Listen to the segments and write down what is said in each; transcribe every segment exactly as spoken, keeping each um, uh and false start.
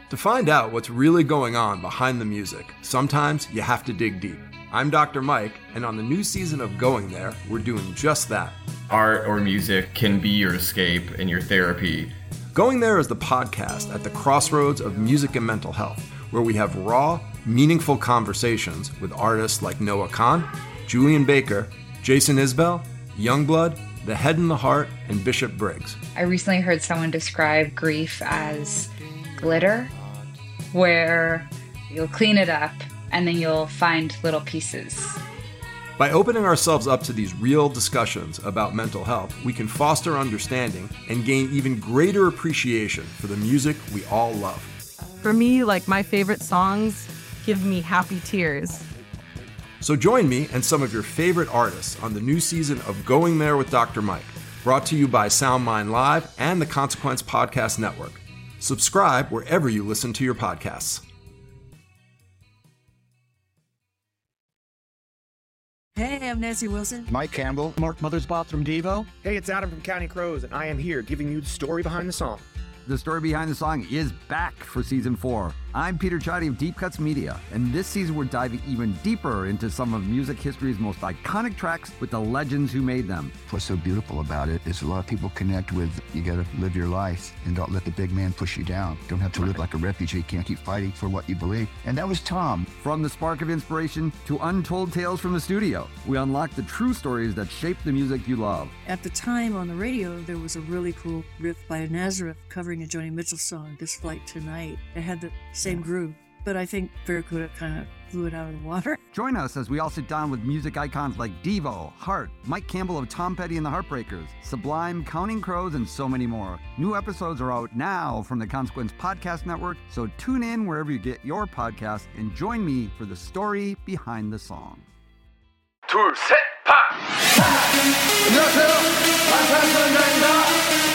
To find out what's really going on behind the music, sometimes you have to dig deep. I'm Doctor Mike, and on the new season of Going There, we're doing just that. Art or music can be your escape and your therapy. Going There is the podcast at the crossroads of music and mental health, where we have raw, meaningful conversations with artists like Noah Kahan, Julian Baker, Jason Isbell, Youngblood, The Head and the Heart, and Bishop Briggs. I recently heard someone describe grief as glitter, where you'll clean it up and then you'll find little pieces. By opening ourselves up to these real discussions about mental health, we can foster understanding and gain even greater appreciation for the music we all love. For me, like, my favorite songs give me happy tears. So join me and some of your favorite artists on the new season of Going There with Doctor Mike, brought to you by SoundMind Live and the Consequence Podcast Network. Subscribe wherever you listen to your podcasts. Hey, I'm Nancy Wilson. Mike Campbell. Mark Mothersbaugh from Devo. Hey, it's Adam from Counting Crows, and I am here giving you the story behind the song. The story behind the song is back for season four. I'm Peter Chadi of Deep Cuts Media, and this season we're diving even deeper into some of music history's most iconic tracks with the legends who made them. What's so beautiful about it is a lot of people connect with, you gotta live your life and don't let the big man push you down. Don't have to live like a refugee, can't keep fighting for what you believe. And that was Tom. From the spark of inspiration to untold tales from the studio, we unlock the true stories that shape the music you love. At the time on the radio, there was a really cool riff by Nazareth covering a Joni Mitchell song, This Flight Tonight. It had the same groove, but I think Barracuda kind of blew it out of the water. Join us as we all sit down with music icons like Devo, Heart, Mike Campbell of Tom Petty and the Heartbreakers, Sublime, Counting Crows, and so many more. New episodes are out now from the Consequence Podcast Network, so tune in wherever you get your podcasts and join me for the story behind the song. 둘, 셋, 파! 안녕하세요. 방탄소년단입니다.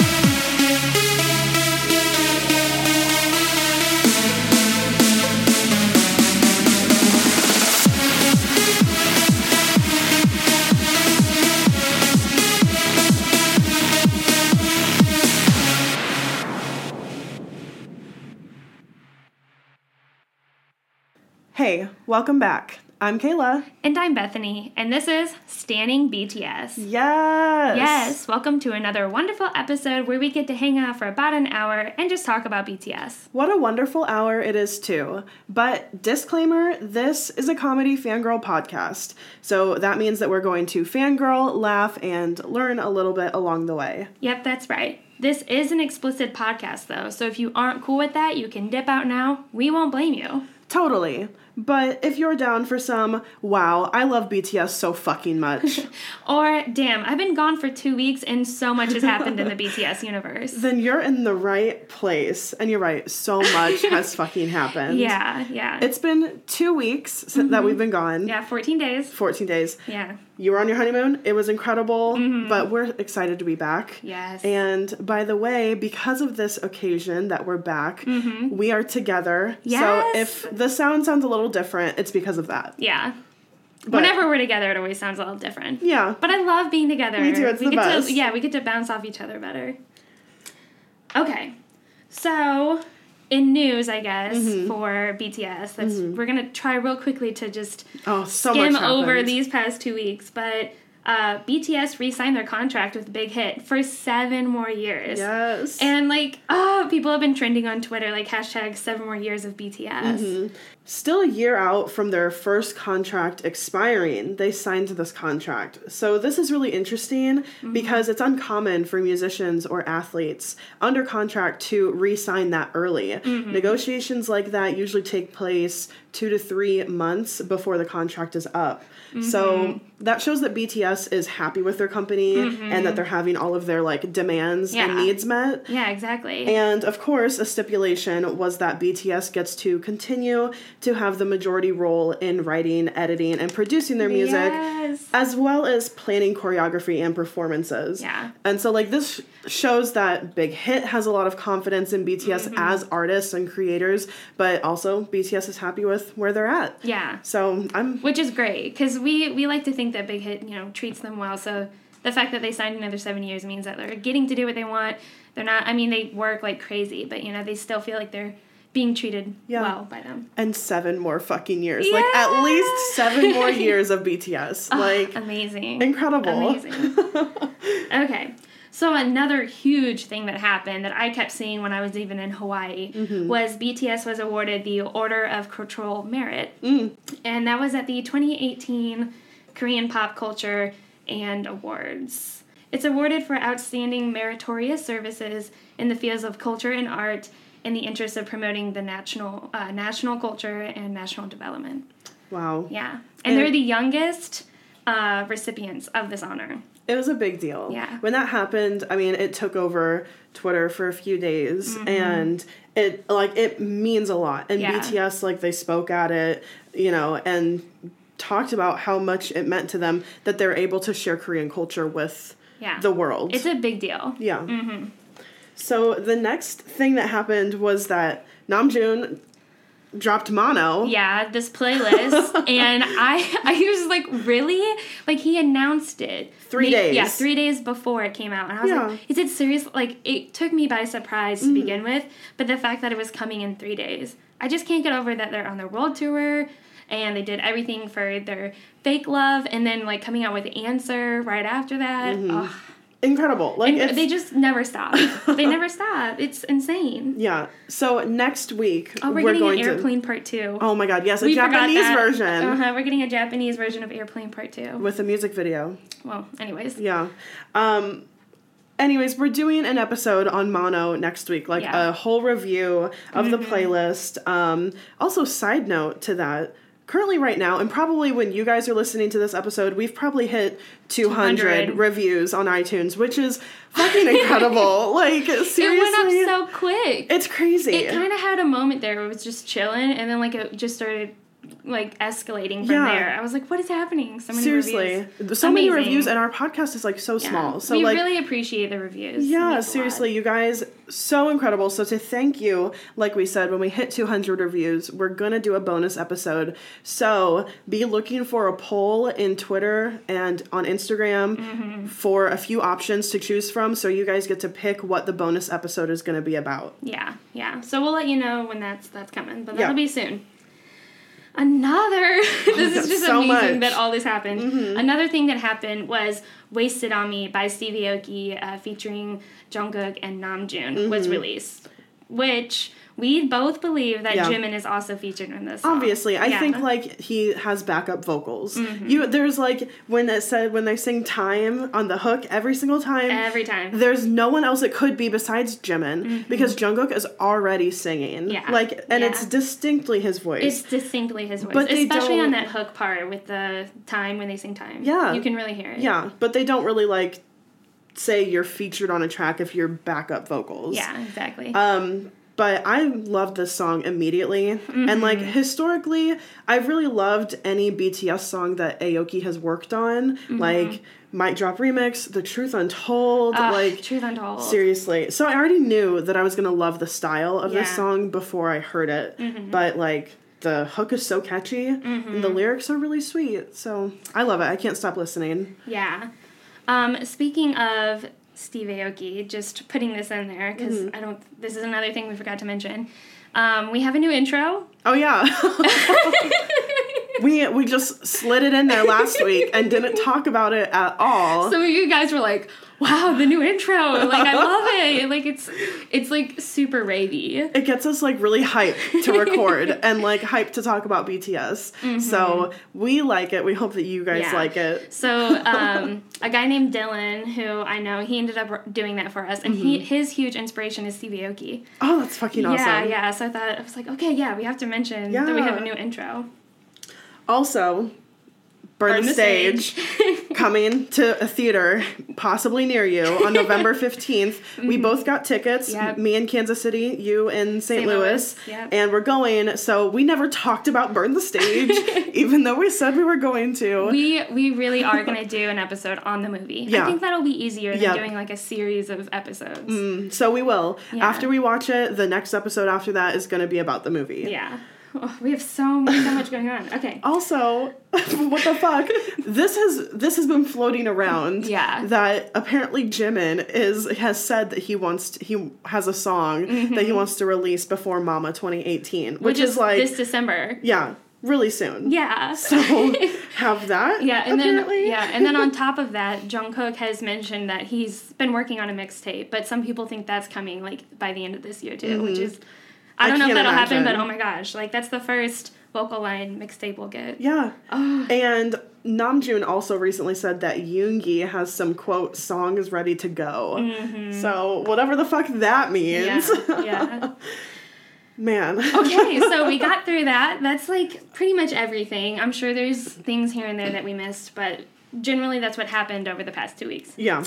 Hey, welcome back. I'm Kayla. And I'm Bethany, and this is Standing B T S. Yes! Yes, welcome to another wonderful episode where we get to hang out for about an hour and just talk about B T S. What a wonderful hour it is, too. But disclaimer, this is a comedy fangirl podcast, so that means that we're going to fangirl, laugh, and learn a little bit along the way. Yep, that's right. This is an explicit podcast, though, so if you aren't cool with that, you can dip out now. We won't blame you. Totally. But if you're down for some, wow, I love B T S so fucking much. Or, damn, I've been gone for two weeks and so much has happened in the B T S universe. Then you're in the right place. And you're right, so much has fucking happened. Yeah, yeah. It's been two weeks mm-hmm. that we've been gone. Yeah, fourteen days. fourteen days. Yeah. You were on your honeymoon. It was incredible, mm-hmm. but we're excited to be back. Yes. And by the way, because of this occasion that we're back, mm-hmm. we are together. Yes. So if the sound sounds a little different, it's because of that. Yeah. But whenever we're together, it always sounds a little different. Yeah. But I love being together. Me too, it's we the get best. To, yeah, we get to bounce off each other better. Okay. So, in news, I guess, mm-hmm. for B T S, that's mm-hmm. we're going to try real quickly to just oh, so skim much over these past two weeks. But uh, B T S re-signed their contract with Big Hit for seven more years. Yes. And, like, oh, people have been trending on Twitter, like, hashtag seven more years of B T S. Mm-hmm. Still a year out from their first contract expiring, they signed this contract. So this is really interesting mm-hmm. because it's uncommon for musicians or athletes under contract to re-sign that early. Mm-hmm. Negotiations like that usually take place two to three months before the contract is up. Mm-hmm. So that shows that B T S is happy with their company mm-hmm. and that they're having all of their like demands yeah. and needs met. Yeah, exactly. And of course, a stipulation was that B T S gets to continue to have the majority role in writing, editing, and producing their music, yes. as well as planning choreography and performances. Yeah. And so like this shows that Big Hit has a lot of confidence in B T S mm-hmm. as artists and creators, but also B T S is happy with where they're at. Yeah. So I'm... Which is great, because we, we like to think that Big Hit, you know, treats them well, so the fact that they signed another seven years means that they're getting to do what they want. They're not, I mean, they work like crazy, but, you know, they still feel like they're being treated Yeah. well by them. And seven more fucking years. Yeah. Like, at least seven more years of B T S. Oh, Like, amazing. incredible. Amazing. Okay. So another huge thing that happened that I kept seeing when I was even in Hawaii Mhm. was B T S was awarded the Order of Cultural Merit. Mm. And that was at the twenty eighteen Korean Pop Culture and Awards. It's awarded for outstanding meritorious services in the fields of culture and art in the interest of promoting the national uh, national culture and national development. Wow. Yeah. And, and they're the youngest uh, recipients of this honor. It was a big deal. Yeah. When that happened, I mean, it took over Twitter for a few days, Mhm. and it, like, it means a lot. And Yeah. B T S, like, they spoke at it, you know, and talked about how much it meant to them that they're able to share Korean culture with Yeah. the world. It's a big deal. Yeah. Mm-hmm. So the next thing that happened was that Namjoon dropped Mono. Yeah, this playlist, and I I was like, really? Like, he announced it Three Maybe- days. Yeah, three days before it came out, and I was Yeah. like, is it serious? Like, it took me by surprise to Mhm. begin with, but the fact that it was coming in three days, I just can't get over that they're on their world tour, and they did everything for their fake love, and then like coming out with Answer right after that. Mhm. Ugh. Incredible. Like, And it's, they just never stop. They never stop. It's insane. yeah. So next week Oh, we're, we're getting going an to. Airplane Part Two. Oh my God! Yes, a We forgot Japanese that. version Uh-huh, we're getting a Japanese version of Airplane Part Two. with a music video. Well, anyways. Yeah. Um. Anyways, we're doing an episode on Mono next week, like Yeah. a whole review of the Mhm. playlist. Um. Also, side note to that. Currently, right now, and probably when you guys are listening to this episode, we've probably hit two hundred, two hundred reviews on iTunes, which is fucking incredible. Like, seriously. It went up so quick. It's crazy. It kind of had a moment there where it was just chilling, and then like it just started like escalating from Yeah. there. I was like, what is happening? So many Seriously. reviews. So many Amazing. reviews, and our podcast is like so Yeah. small. So we like really appreciate the reviews. It yeah, means a seriously, you guys, so incredible. So to thank you, like we said, when we hit two hundred reviews, we're going to do a bonus episode. So be looking for a poll in Twitter and on Instagram Mm-hmm. for a few options to choose from. So you guys get to pick what the bonus episode is going to be about. Yeah, yeah. So we'll let you know when that's that's coming, but Yeah. that'll be soon. Another, this is just So amazing much. that all this happened. Mhm. Another thing that happened was "Wasted on Me" by Stevie Aoki, uh, featuring Jungkook and Namjoon, was Mhm. released, which we both believe that Yeah. Jimin is also featured in this song. Obviously, I Yeah. think like he has backup vocals. Mhm. You there's like when it said when they sing "Time" on the hook every single time. Every time. There's no one else it could be besides Jimin because Jungkook is already singing. Mm-hmm. Yeah. Like and Yeah. it's distinctly his voice. It's distinctly his voice, But they especially don't- on that hook part with the time when they sing "Time." Yeah. you can really hear it. Yeah, but they don't really like say you're featured on a track if you're backup vocals. Yeah, exactly. Um, but I loved this song immediately. And like Mhm. historically, I've really loved any B T S song that Aoki has worked on. Mhm. Like Mic Drop Remix, The Truth Untold, Ugh, like Truth Untold. seriously. So I already knew that I was gonna love the style of this Yeah. song before I heard it. Mhm. But like the hook is so catchy and the Mhm. lyrics are really sweet. So I love it. I can't stop listening. Yeah. Um, speaking of Steve Aoki, just putting this in there because Mhm. I don't. This is another thing we forgot to mention. Um, we have a new intro. Oh yeah. we we just slid it in there last week and didn't talk about it at all. Some of you guys were like, "Wow, the new intro! Like, I love it! Like, it's it's like super ravey." It gets us like really hyped to record and like hyped to talk about B T S. Mhm. So we like it. We hope that you guys Yeah. like it. So, um, a guy named Dylan, who I know, he ended up doing that for us, and he Mhm. his huge inspiration is Stevie Aoki. Oh, that's fucking awesome. Yeah, yeah. So I thought I was like, okay, yeah, we have to mention that we have a Yeah. new intro. Also, Burn, Burn the the Stage, coming to a theater possibly near you on November fifteenth. We Mhm. both got tickets, Yep. me in Kansas City, you in Saint Saint Louis, Louis, yep. and we're going. So we never talked about Burn the Stage, even though we said we were going to. We we really are gonna do an episode on the movie. Yeah. I think that'll be easier than Yep. doing like a series of episodes. Mm, so we will. Yeah. After we watch it, the next episode after that is going to be about the movie. Yeah. Oh, we have so much, so much going on. Okay. Also, what the fuck? This has this has been floating around. Yeah. That apparently Jimin is has said that he wants to, he has a song mm-hmm. that he wants to release before Mama twenty eighteen, which, which is, is like this December. Yeah, really soon. Yeah. So have that. Yeah, and apparently. then yeah, and then on top of that, Jungkook has mentioned that he's been working on a mixtape, but some people think that's coming like by the end of this year too, mm-hmm. which is I don't I know if that'll imagine. happen, but oh my gosh, like that's the first vocal line mixtape we'll get. Yeah. Oh. And Namjoon also recently said that Yoongi has some, quote, songs ready to go. Mm-hmm. So whatever the fuck that means. Yeah. yeah. Man. Okay, so we got through that. That's like pretty much everything. I'm sure there's things here and there that we missed, but generally that's what happened over the past two weeks. Yeah.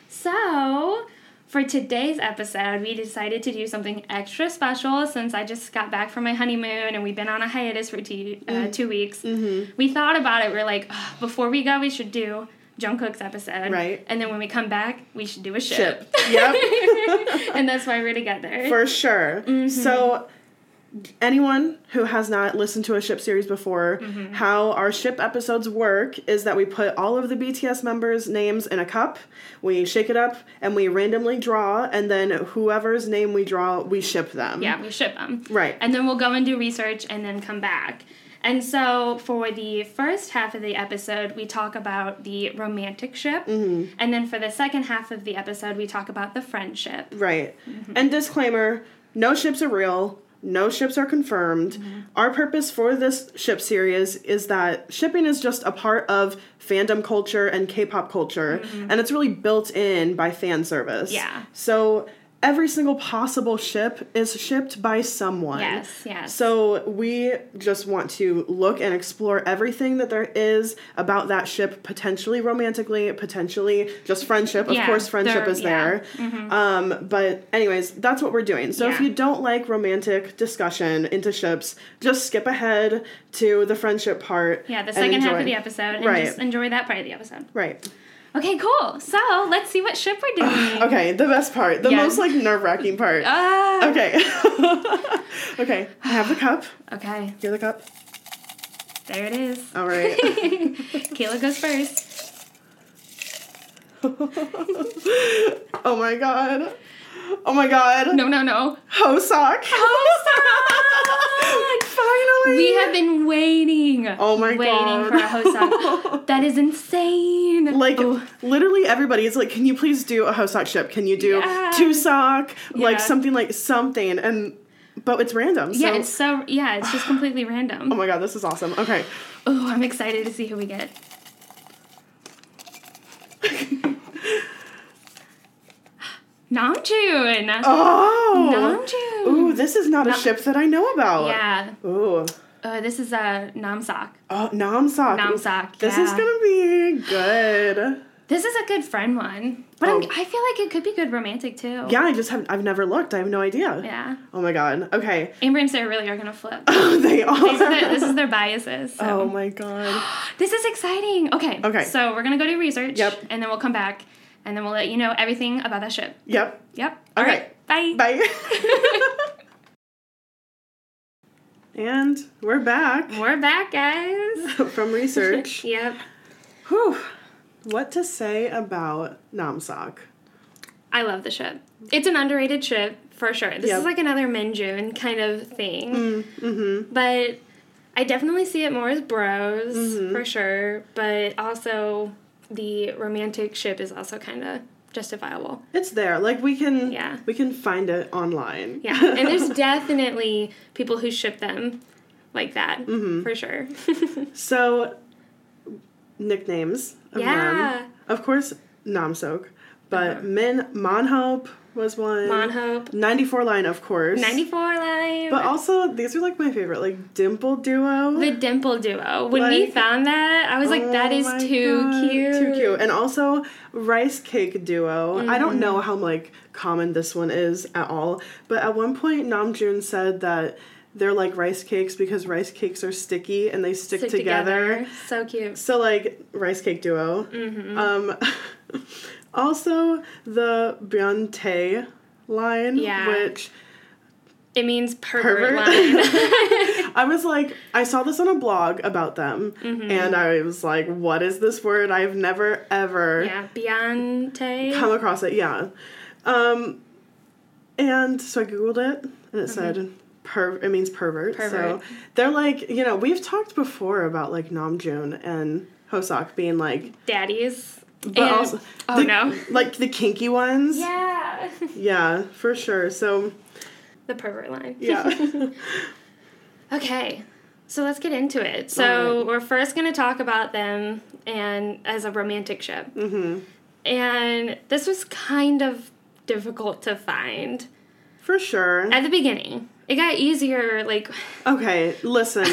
So for today's episode, we decided to do something extra special since I just got back from my honeymoon and we've been on a hiatus for two, uh, mm. two weeks. Mm-hmm. We thought about it. We we're like, oh, before we go, we should do Jungkook's episode. Right. And then when we come back, we should do a ship. Ship. Yep. And that's why we're together. For sure. Mm-hmm. So anyone who has not listened to a ship series before, mm-hmm. how our ship episodes work is that we put all of the B T S members' names in a cup, we shake it up, and we randomly draw, and then whoever's name we draw, we ship them. Yeah, we ship them. Right. And then we'll go and do research and then come back. And so for the first half of the episode, we talk about the romantic ship. Mm-hmm. And then for the second half of the episode, we talk about the friendship. Right. Mm-hmm. And disclaimer, no ships are real. No ships are confirmed. Mm-hmm. Our purpose for this ship series is that shipping is just a part of fandom culture and K-pop culture, mm-hmm. and it's really built in by fan service. Yeah. So every single possible ship is shipped by someone. Yes, yes. So we just want to look and explore everything that there is about that ship, potentially romantically, potentially just friendship. Of yeah, course, friendship is yeah. there. Mm-hmm. Um, but anyways, that's what we're doing. So yeah. if you don't like romantic discussion into ships, just skip ahead to the friendship part. Yeah, the second half of the episode. And right. just enjoy that part of the episide. Right. Okay, cool. So, let's see what ship we're doing. Okay, the best part. The yeah. most, like, nerve-wracking part. Ah. Okay. Okay, I have the cup. Okay. You're the cup. There it is. All right. Kayla goes first. Oh, my God. Oh, my God. No, no, no. Hoseok. Hoseok! Finally. We have been waiting. Oh, my waiting God. Waiting for a Hoseok. That is insane. Like, oh. literally everybody is like, can you please do a Hoseok ship? Can you do yeah. Tuseok? Yeah. Like, something like something. And, but it's random. So. Yeah, it's so, yeah, it's just completely random. Oh, my God, this is awesome. Okay. Oh, I'm excited to see who we get. Namjoon. Oh. Namjoon. Ooh, this is not a Na- ship that I know about. Yeah. Ooh. Uh, this is uh, Namseok. Oh, Namseok. Namseok, This yeah. is going to be good. This is a good friend one. But oh. I'm, I feel like it could be good romantic, too. Yeah, I just have, I've never looked. I have no idea. Yeah. Oh, my God. Okay. Amber and Sarah really are going to flip. Oh, they are. This is their, this is their biases. So. Oh, my God. This is exciting. Okay. Okay. So we're going to go do research. Yep. And then we'll come back. And then we'll let you know everything about that ship. Yep. Yep. All All right. right. Bye. Bye. And we're back. We're back, guys. From research. Yep. Whew. What to say about Namseok? I love the ship. It's an underrated ship, for sure. This yep. is like another Minjun kind of thing. Mm, mm-hmm. But I definitely see it more as bros, mm-hmm. for sure. But also, the romantic ship is also kind of justifiable. It's there. Like, we can yeah. we can find it online. Yeah, and there's definitely people who ship them like that, mm-hmm. for sure. So, nicknames of yeah. them. Of course, Namseok. But uh-huh. Min Monhope was one. Monhope. ninety-four line, of course. ninety-four line. But also, these are like my favorite. Like, Dimple Duo. The Dimple Duo. When like, we found that, I was like, oh that is too God, cute. Too cute. And also, Rice Cake Duo. Mm-hmm. I don't know how, like, common this one is at all. But at one point, Namjoon said that they're like rice cakes because rice cakes are sticky and they stick, stick together. together. So cute. So, like, Rice Cake Duo. Mm-hmm. Um, also, the Byeontae line, yeah. which It means pervert, Pervert? line. I was like, I saw this on a blog about them, Mhm. and I was like, what is this word? I've never, ever Yeah, Beyonce. come across it. Yeah. Um, and so I Googled it, and it said, per- it means pervert. Pervert. So they're like, you know, we've talked before about, like, Namjoon and Hoseok being, like... Daddies. But And- also... oh, the- no. Like, the kinky ones. Yeah. Yeah, for sure. So... The pervert line. Yeah. Okay, so let's get into it. So Alright. we're first going to talk about them and as a romantic ship. Mm-hmm. And this was kind of difficult to find. For sure. At the beginning. It got easier, like... Okay, listen.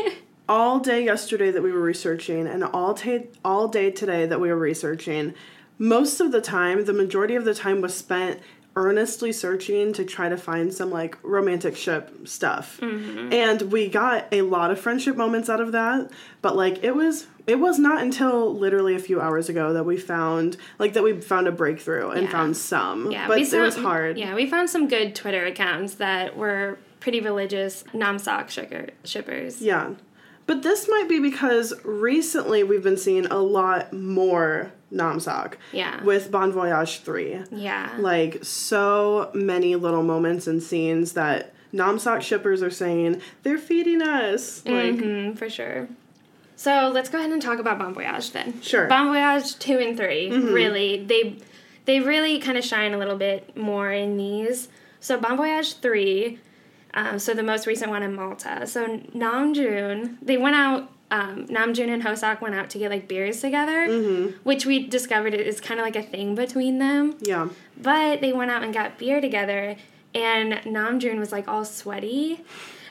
All day yesterday that we were researching and all, ta- all day today that we were researching, most of the time, the majority of the time was spent earnestly searching to try to find some, like, romantic ship stuff. Mm-hmm. And we got a lot of friendship moments out of that, but, like, it was it was not until literally a few hours ago that we found, like, that we found a breakthrough and Yeah. found some. Yeah, but we it found, was hard. Yeah, we found some good Twitter accounts that were pretty religious Namseok shipper, shippers. Yeah. But this might be because recently we've been seeing a lot more Namseok. Yeah. With Bon Voyage three. Yeah. Like, so many little moments and scenes that Namseok shippers are saying, they're feeding us. Like, Mm-hmm, for sure. So let's go ahead and talk about Bon Voyage then. Sure. Bon Voyage two and three, Mhm. really, they they really kind of shine a little bit more in these. So Bon Voyage three, um, so the most recent one in Malta. So Namjoon, they went out, um, Namjoon and Hoseok went out to get, like, beers together, Mhm. which we discovered is kind of like a thing between them. Yeah. But they went out and got beer together, and Namjoon was, like, all sweaty.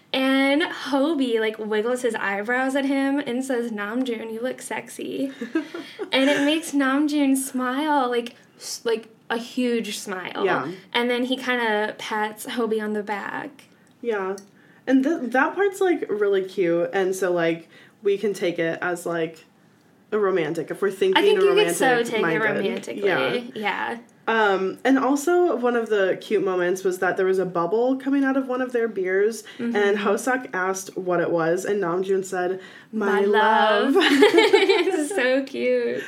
And Hobie, like, wiggles his eyebrows at him and says, Namjoon, you look sexy. And it makes Namjoon smile, like, s- like a huge smile. Yeah. And then he kind of pats Hobie on the back. Yeah. And th- that part's, like, really cute. And so, like, we can take it as, like, a romantic. If we're thinking I think you could romantic so take it minded. romantically. Yeah. Yeah. Um, and also one of the cute moments was that there was a bubble coming out of one of their beers, Mhm. and Hoseok asked what it was, and Namjoon said, "My, My love." love. It's so cute.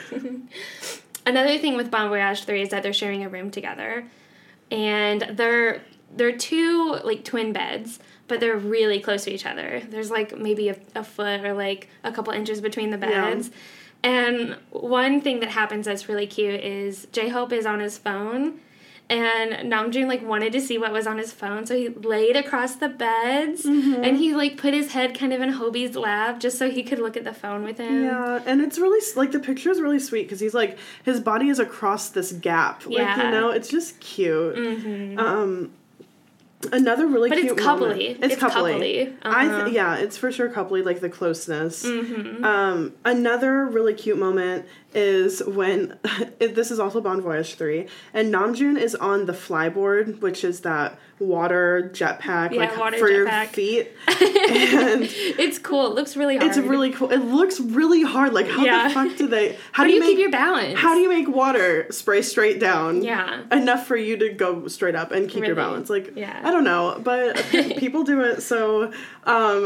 Another thing with Bon Voyage three is that they're sharing a room together. And they're they're two, like, twin beds, but they're really close to each other. There's, like, maybe a, a foot or, like, a couple inches between the beds. Yeah. And one thing that happens that's really cute is J-Hope is on his phone, and Namjoon, like, wanted to see what was on his phone, so he laid across the beds, Mhm. and he, like, put his head kind of in Hobie's lap just so he could look at the phone with him. Yeah, and it's really, s- like, the picture is really sweet, because he's, like, his body is across this gap. Like, Yeah. you know, it's just cute. Mhm. Um... Another really But it's cute coupley. moment. It's, It's coupley. coupley. I Uh-huh. th- yeah, it's for sure coupley, like the closeness. Mhm. Um, another really cute moment is when it, this is also Bon Voyage three, and Namjoon is on the flyboard, which is that water jetpack, Yeah, like water for your jetpack. feet. And It's cool. It looks really hard. it's really cool. It looks really hard. Like, how Yeah. the fuck do they? How do you keep your balance? How do you make water spray straight down? Yeah. Enough for you to go straight up and keep your Really? balance. Like, Yeah. I don't know, but people do it. So, um,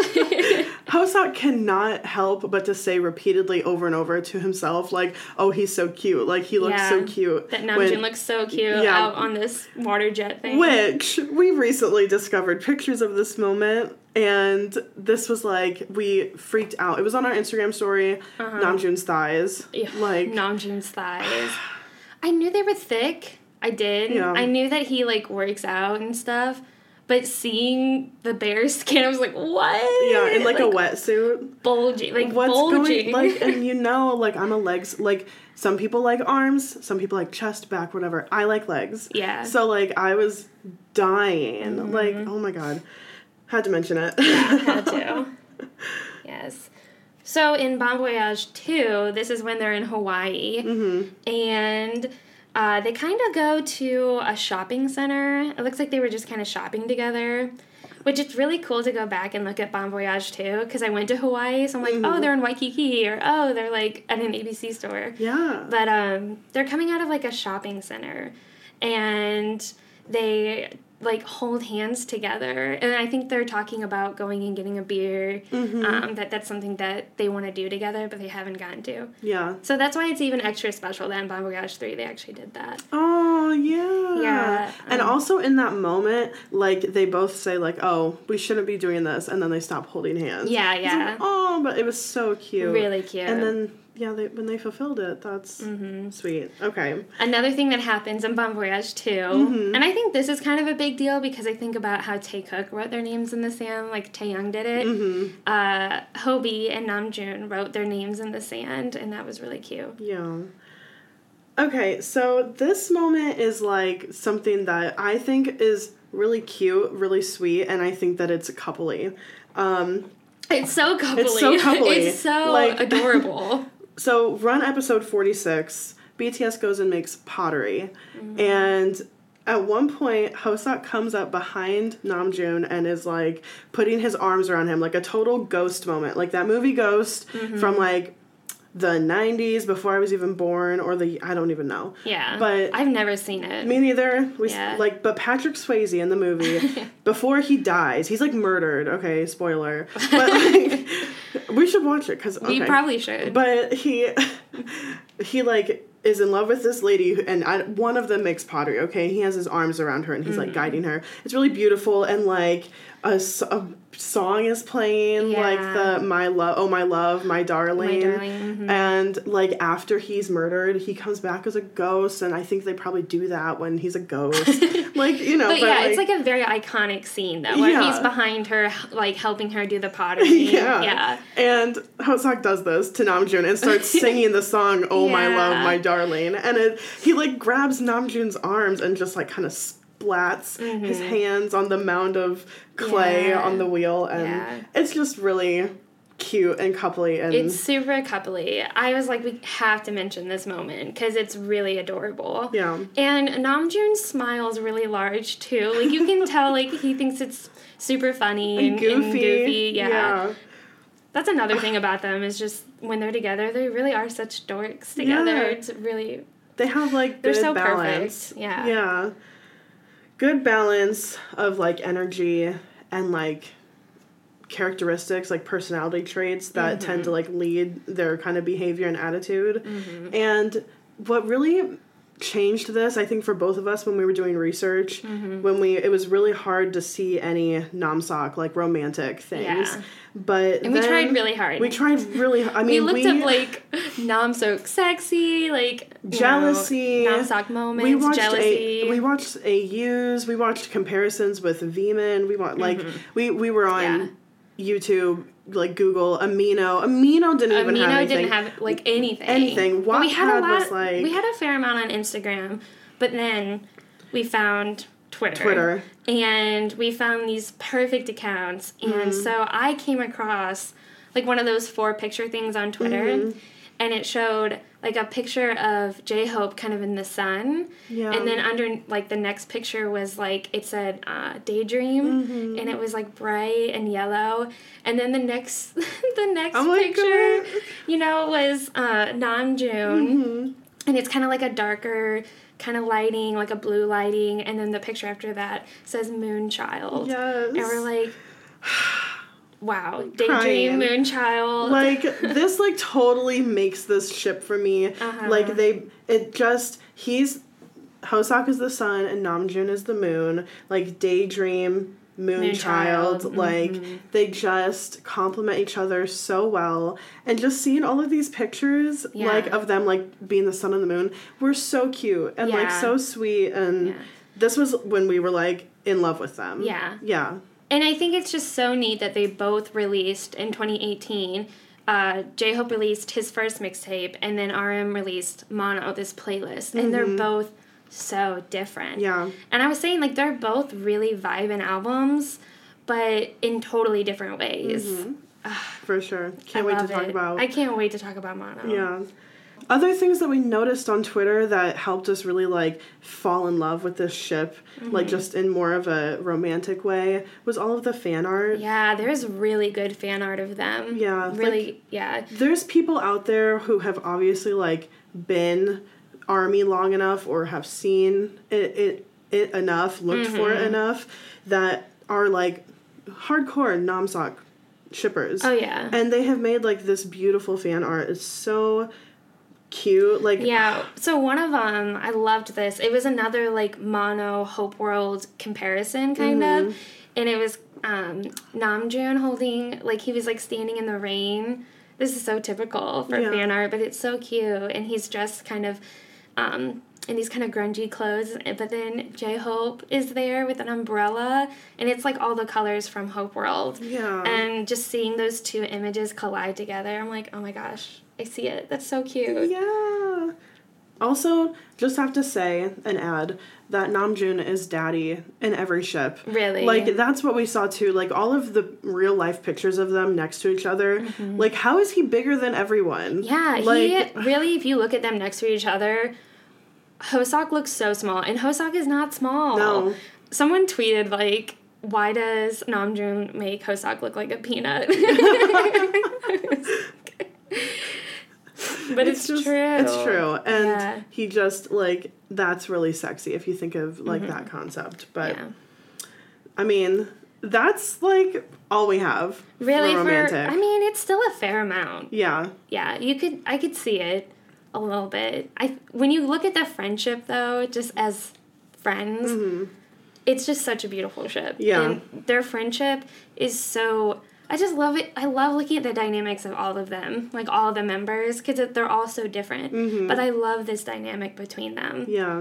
Hoseok cannot help but to say repeatedly over and over to himself, like, "Oh, he's so cute. Like, he looks Yeah. so cute." That Namjoon when- looks so cute Yeah. out on this water jet thing. Which we recently discovered pictures of this moment, and this was like, we freaked out. It was on our Instagram story, Uh-huh. Namjoon's thighs. Yeah, Like, Namjoon's thighs. I knew they were thick. I did. Yeah. I knew that he, like, works out and stuff. But seeing the bare skin, I was like, what? yeah, in like, a wetsuit. Bulging. Like, What's bulging. going, like, and you know, like, I'm a legs, like, some people like arms, some people like chest, back, whatever. I like legs. Yeah. So, like, I was dying. Mhm. Like, oh my god. Had to mention it. Had to. Yes. So in Bon Voyage two, this is when they're in Hawaii. Mm-hmm. And uh, they kind of go to a shopping center. It looks like they were just kind of shopping together. Which it's really cool to go back and look at Bon Voyage two, because I went to Hawaii, so I'm like, Mhm. oh, they're in Waikiki, or oh, they're like at an A B C store. Yeah. But um, they're coming out of like a shopping center, and they like hold hands together, and I think they're talking about going and getting a beer. Mm-hmm. Um, that that's something that they want to do together, but they haven't gotten to. Yeah. So that's why it's even extra special that in Bon Voyage three they actually did that. Oh yeah. Yeah. And um, also in that moment, like they both say like, "Oh, we shouldn't be doing this," and then they stop holding hands. Yeah, It's yeah. like, oh, but it was so cute. Really cute. And then yeah, they, when they fulfilled it, that's mm-hmm. sweet. Okay. Another thing that happens in Bon Voyage two, Mm-hmm. and I think this is kind of a big deal because I think about how Tae Cook wrote their names in the sand, like Tae Young did it. Mm-hmm. Uh, Hobie and Namjoon wrote their names in the sand, and that was really cute. Yeah. Okay, so this moment is like something that I think is really cute, really sweet, and I think that it's coupley. Um, It's so coupley. It's so coupley. It's so Like- adorable. So, run episode forty-six, B T S goes and makes pottery. Mm-hmm. And at one point, Hoseok comes up behind Namjoon and is, like, putting his arms around him, like a total Ghost moment. Like that movie Ghost Mm-hmm. from, like, the nineties, before I was even born, or the, I don't even know. Yeah. But I've never seen it. me neither. We Yeah. like, but Patrick Swayze in the movie, before he dies, he's like murdered. Okay, spoiler. But like, we should watch it because We okay. probably should. But he, he like is in love with this lady, who, and I, one of them makes pottery. Okay, he has his arms around her and he's Mm. like guiding her. It's really beautiful, and like a, s- a song is playing, Yeah. like the my love, oh my love, my darling, My darling, mhm. and like after he's murdered, he comes back as a ghost, and I think they probably do that when he's a ghost, like you know. But, But, yeah, like, it's like a very iconic scene though, where Yeah. he's behind her, like helping her do the pottery. yeah, Yeah. And Hoseok does this to Namjoon and starts singing the song "Oh My Yeah. Love, My Darling," and it, he like grabs Namjoon's arms and just like kind of splats his hands on the mound of clay Yeah. on the wheel, and Yeah. it's just really cute and coupley, and It's super coupley. I was like, we have to mention this moment because it's really adorable. yeah. And Namjoon smiles really large too. Like you can tell, like he thinks it's super funny and, And goofy, and goofy. Yeah. yeah. That's another thing about them is just when they're together, they really are such dorks together. Yeah. It's really They have like they're good so balance. perfect. Yeah. Yeah. Good balance of like energy and like characteristics, like personality traits that Mm-hmm. tend to like lead their kind of behavior and attitude. Mm-hmm. And what really changed this, I think, for both of us when we were doing research, Mm-hmm. when we it was really hard to see any Namseok like romantic things. Yeah. But And we then tried really hard. We tried really hard. I mean, we looked we, up like Namseok sexy, like you jealousy, know, Namseok moments, we watched jealousy. A, we watched A Us. We watched comparisons with Veman. We want like we we were on YouTube, like Google Amino. Amino didn't even Amino have anything. didn't have like anything. Anything. But we had a Wattpad lot. was, like- we had a fair amount on Instagram, but then we found Twitter. Twitter. And we found these perfect accounts, and Mm-hmm. so I came across like one of those four picture things on Twitter, Mm-hmm. and it showed like a picture of J-Hope kind of in the sun, Yeah. and then under like the next picture was like it said uh, Daydream, Mm-hmm. and it was like bright and yellow, and then the next the next Oh my picture, God. you know, was uh, Namjoon, Mm-hmm. and it's kind of like a darker kind of lighting, like a blue lighting, and then the picture after that says Moonchild. Yes. And we're like, wow, Crying. Daydream, Moonchild. Like this like totally makes this ship for me. Uh-huh. Like they it just he's Hoseok is the sun and Namjoon is the moon. Like Daydream, Moonchild, Moonchild, like mhm. they just complement each other so well. And just seeing all of these pictures Yeah. like of them like being the sun and the moon were so cute and like Yeah. so sweet, and Yeah. this was when we were like in love with them. Yeah. Yeah. And I think it's just so neat that they both released in twenty eighteen. Uh, J-Hope released his first mixtape, and then R M released Mono, this playlist. And they're both so different. Yeah. And I was saying, like, they're both really vibing albums, but in totally different ways. For sure. Can't I wait to love talk it. about I can't wait to talk about Mono. Yeah. Other things that we noticed on Twitter that helped us really like fall in love with this ship, like just in more of a romantic way, was all of the fan art. Yeah, there's really good fan art of them. Yeah, Really, like- yeah. There's people out there who have obviously like been ARMY long enough or have seen it, it it enough, looked mm-hmm. for it enough, that are like hardcore Namsak shippers. Oh yeah. And they have made like this beautiful fan art. It's so cute. Like yeah. So one of them, I loved this. It was another like mono Hope World comparison kind mm-hmm. of, and it was um, Namjoon holding like he was like standing in the rain. This is so typical for yeah. fan art, but it's so cute, and he's dressed kind of um, in these kind of grungy clothes. But then J-Hope is there with an umbrella, and it's like all the colors from Hope World. Yeah. And just seeing those two images collide together, I'm like, oh my gosh, I see it. That's so cute. Yeah. Also, just have to say and add that Namjoon is daddy in every ship. Really? Like, that's what we saw too. Like, all of the real life pictures of them next to each other. Mm-hmm. Like, how is he bigger than everyone? Yeah, like, he really, if you look at them next to each other, Hoseok looks so small, and Hoseok is not small. No. Someone tweeted, like, why does Namjoon make Hoseok look like a peanut? But it's, it's just, true. It's true. And yeah. he just, like, that's really sexy if you think of, like, mm-hmm. that concept. But, yeah. I mean, that's, like, all we have really for romantic. For, I mean, it's still a fair amount. Yeah. Yeah, you could, I could see it a little bit. I When you look at the friendship, though, just as friends, mm-hmm. it's just such a beautiful ship. Yeah. And their friendship is so... I just love it. I love looking at the dynamics of all of them, like all the members, because they're all so different. Mm-hmm. But I love this dynamic between them. Yeah.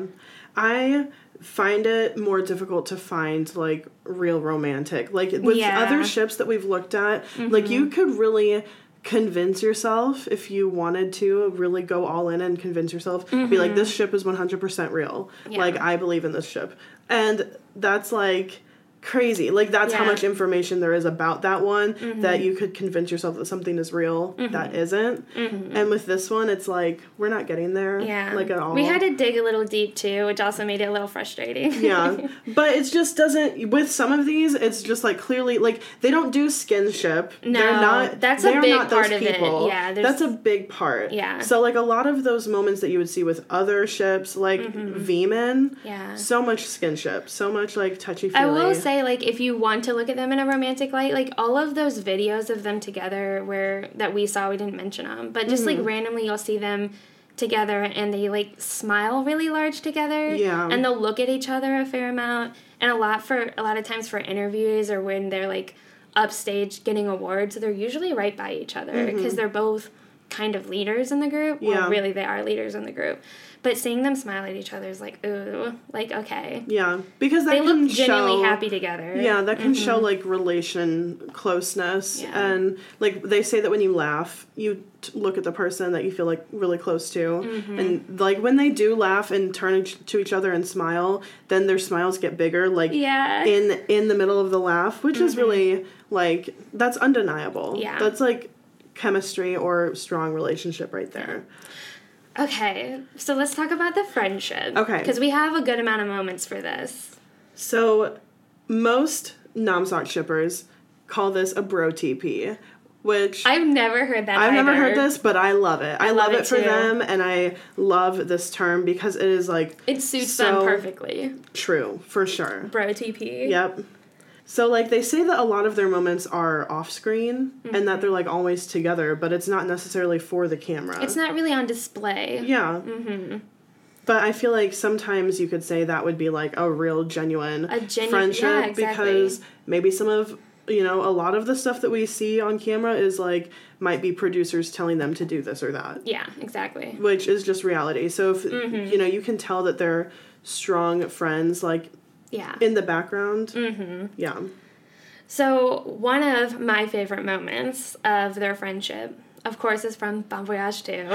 I find it more difficult to find, like, real romantic. Like, with yeah. other ships that we've looked at, mm-hmm. like, you could really convince yourself, if you wanted to, really go all in and convince yourself, mm-hmm. be like, this ship is one hundred percent real. Yeah. Like, I believe in this ship. And that's, like... crazy. Like, that's yeah. how much information there is about that one, mm-hmm. that you could convince yourself that something is real mm-hmm. that isn't. Mm-hmm. And with this one, it's like, we're not getting there. Yeah. Like, at all. We had to dig a little deep, too, which also made it a little frustrating. Yeah. But it just doesn't, with some of these, it's just, like, clearly, like, they don't do skinship. No. They're not, that's they're a big not part those of people. it. Yeah. That's a big part. Yeah. So, like, a lot of those moments that you would see with other ships, like, mm-hmm. V-Men, yeah. so much skinship, so much, like, touchy-feely. I will say, like, if you want to look at them in a romantic light, like all of those videos of them together where that we saw, we didn't mention them, but just mm-hmm. like randomly you'll see them together and they like smile really large together. Yeah. And they'll look at each other a fair amount, and a lot for a lot of times for interviews or when they're like upstage getting awards, they're usually right by each other because mm-hmm. they're both kind of leaders in the group. Yeah. Well, really they are leaders in the group. But seeing them smile at each other is like, ooh, like, okay. Yeah, because that they can look genuinely show, happy together. Yeah, that can mm-hmm. show, like, relation closeness. Yeah. And, like, they say that when you laugh, you t- look at the person that you feel, like, really close to. Mm-hmm. And, like, when they do laugh and turn each- to each other and smile, then their smiles get bigger, like, yeah. in, in the middle of the laugh, which mm-hmm. is really, like, that's undeniable. Yeah. That's, like, chemistry or strong relationship right there. Okay, so let's talk about the friendship. Okay. Because we have a good amount of moments for this. So, most Namsak shippers call this a bro T P, which... I've never heard that I've either. never heard this, but I love it. I, I love, love it, it for too. them, and I love this term because it is, like... It suits so them perfectly. True, for sure. Bro T P. Yep. So, like, they say that a lot of their moments are off-screen, mm-hmm. and that they're, like, always together, but it's not necessarily for the camera. It's not really on display. Yeah. Mm-hmm. But I feel like sometimes you could say that would be, like, a real genuine a genu- friendship, yeah, exactly. because maybe some of, you know, a lot of the stuff that we see on camera is, like, might be producers telling them to do this or that. Yeah, exactly. Which is just reality. So, if, mm-hmm. you know, you can tell that they're strong friends, like... Yeah. In the background. Mm-hmm. Yeah. So, one of my favorite moments of their friendship, of course, is from Bon Voyage two.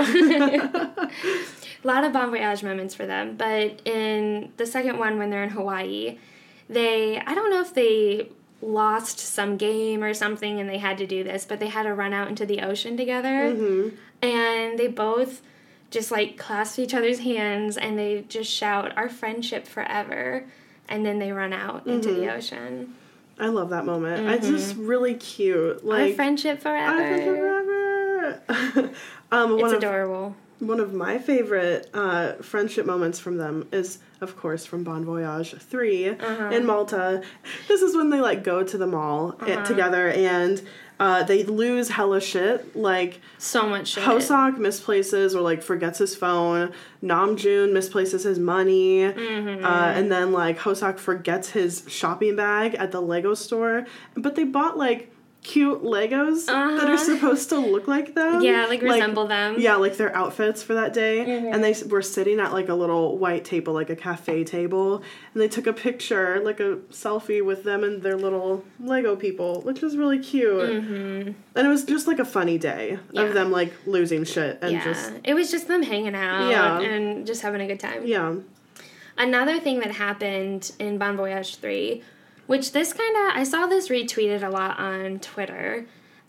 A lot of Bon Voyage moments for them. But in the second one, when they're in Hawaii, they, I don't know if they lost some game or something and they had to do this, but they had to run out into the ocean together. Mm-hmm. And they both just, like, clasp each other's hands and they just shout, "Our friendship forever." And then they run out mm-hmm. into the ocean. I love that moment. Mm-hmm. It's just really cute. Like, our friendship forever. Our friendship forever. um, it's one adorable. Of, one of my favorite uh, friendship moments from them is of course, from Bon Voyage three Uh-huh. in Malta. This is when they, like, go to the mall uh, Uh-huh. together, and uh, they lose hella shit. Like, so much shit. Hoseok misplaces or, like, forgets his phone. Namjoon misplaces his money. Mm-hmm. Uh, and then, like, Hoseok forgets his shopping bag at the Lego store. But they bought, like, cute Legos uh-huh. that are supposed to look like them. Yeah, like resemble them. Yeah, like their outfits for that day. Mm-hmm. And they were sitting at like a little white table, like a cafe table. And they took a picture, like a selfie with them and their little Lego people, which was really cute. Mm-hmm. And it was just like a funny day Yeah. of them like losing shit and yeah. just. It was just them hanging out Yeah. and just having a good time. Yeah. Another thing that happened in Bon Voyage three, which this kind of, I saw this retweeted a lot on Twitter,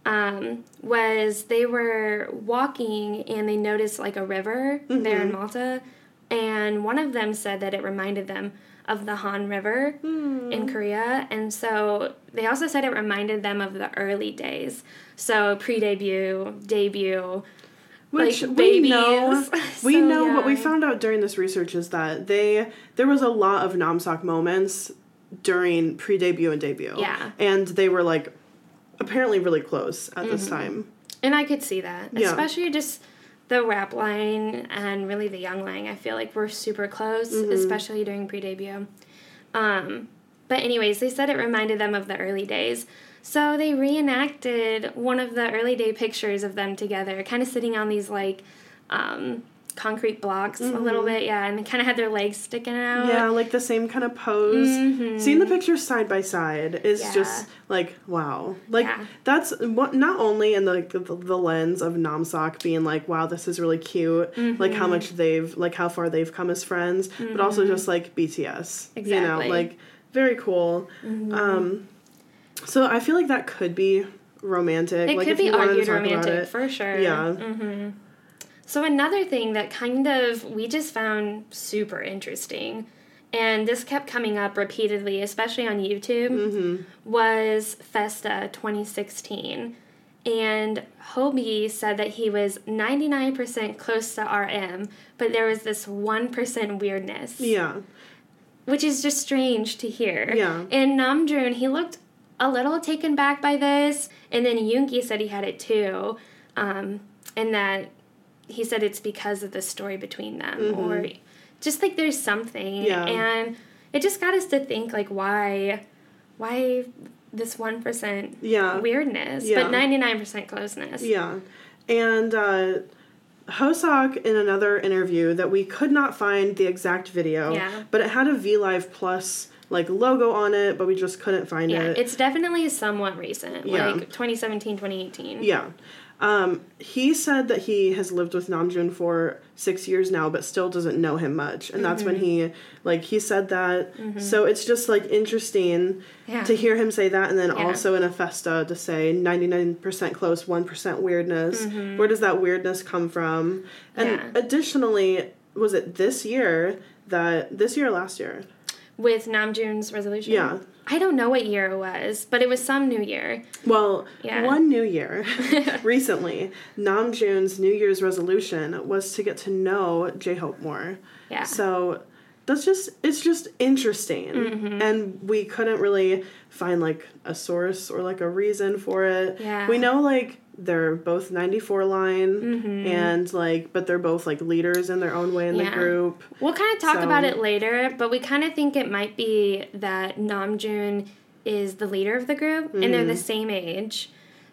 um, was they were walking and they noticed like a river Mm-hmm. there in Malta, and one of them said that it reminded them of the Han River mm. in Korea, and so they also said it reminded them of the early days, so pre-debut, debut, Which like, we babies. know, we So know what we young. found out during this research is that they there was a lot of Namseok moments during pre-debut and debut. Yeah. And they were like apparently really close at this Mhm. time. And I could see that, Yeah. especially just the rap line and really the young line. I feel like we're super close, Mhm. especially during pre-debut. Um, but anyways, they said it reminded them of the early days. So they reenacted one of the early day pictures of them together, kind of sitting on these like um, concrete blocks a little Mhm. bit, yeah, and they kind of had their legs sticking out. Yeah, like the same kind of pose. Mhm. Seeing the pictures side by side is Yeah. just like wow. Like Yeah. that's what not only in the, the the lens of Namseok being like wow, this is really cute, like how Mhm. much they've like how far they've come as friends, but also Mhm. just like B T S. You Exactly. know, like very cool. Mhm. Um so I feel like that could be romantic. It like could if be you wanted to argued talk about romantic, it. for sure. Yeah. Mm-hmm. So another thing that kind of we just found super interesting, and this kept coming up repeatedly, especially on YouTube, Mm-hmm. was Festa twenty sixteen. And Hobie said that he was ninety-nine percent close to R M, but there was this one percent weirdness. Yeah. Which is just strange to hear. Yeah. And Namjoon, he looked a little taken back by this, and then Yoongi said he had it too, um, and that he said it's because of the story between them, Mhm. or just like there's something, Yeah. and it just got us to think like why, why this one percent Yeah. weirdness, Yeah. but ninety nine percent closeness. Yeah. And uh Hoseok in another interview that we could not find the exact video, Yeah. but it had a V Live Plus like logo on it, but we just couldn't find Yeah, it. it's definitely somewhat recent, Yeah. like twenty seventeen, twenty eighteen. Yeah. Um, he said that he has lived with Namjoon for six years now, but still doesn't know him much. And that's when Mhm. he, like, he said that. Mhm. So it's just, like, interesting Yeah. to hear him say that. And then Yeah. also in a Festa to say ninety-nine percent close, one percent weirdness. Mhm. Where does that weirdness come from? And Yeah. additionally, was it this year that, this year or last year? With Namjoon's resolution? Yeah. I don't know what year it was, but it was some new year. Well, Yeah. one New Year recently, Namjoon's New Year's resolution was to get to know J-Hope more. Yeah. So that's just it's just interesting, Mhm. and we couldn't really find like a source or like a reason for it. Yeah. We know like they're both ninety-four line, Mhm. and like but they're both like leaders in their own way in Yeah. the group. We'll kind of talk So- about it later, but we kind of think it might be that Namjoon is the leader of the group, and they're the Mhm. same age.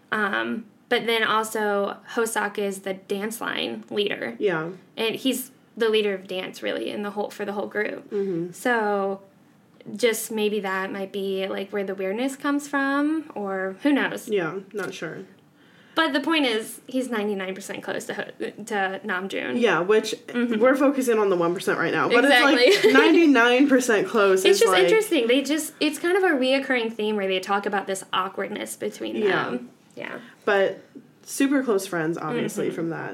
Um, but then also Hoseok is the dance line leader, Yeah. and he's the leader of dance really in the whole for the whole group. Mm-hmm. So just maybe that might be like where the weirdness comes from, or who knows. Yeah, not sure. But the point is, he's ninety-nine percent close to Ho- to Namjoon. Yeah, which Mhm. we're focusing on the one percent right now. But Exactly. it's like ninety-nine percent close. It's is just like, interesting. They just, it's kind of a reoccurring theme where they talk about this awkwardness between Yeah. them. Yeah. But super close friends, obviously, Mhm. from that.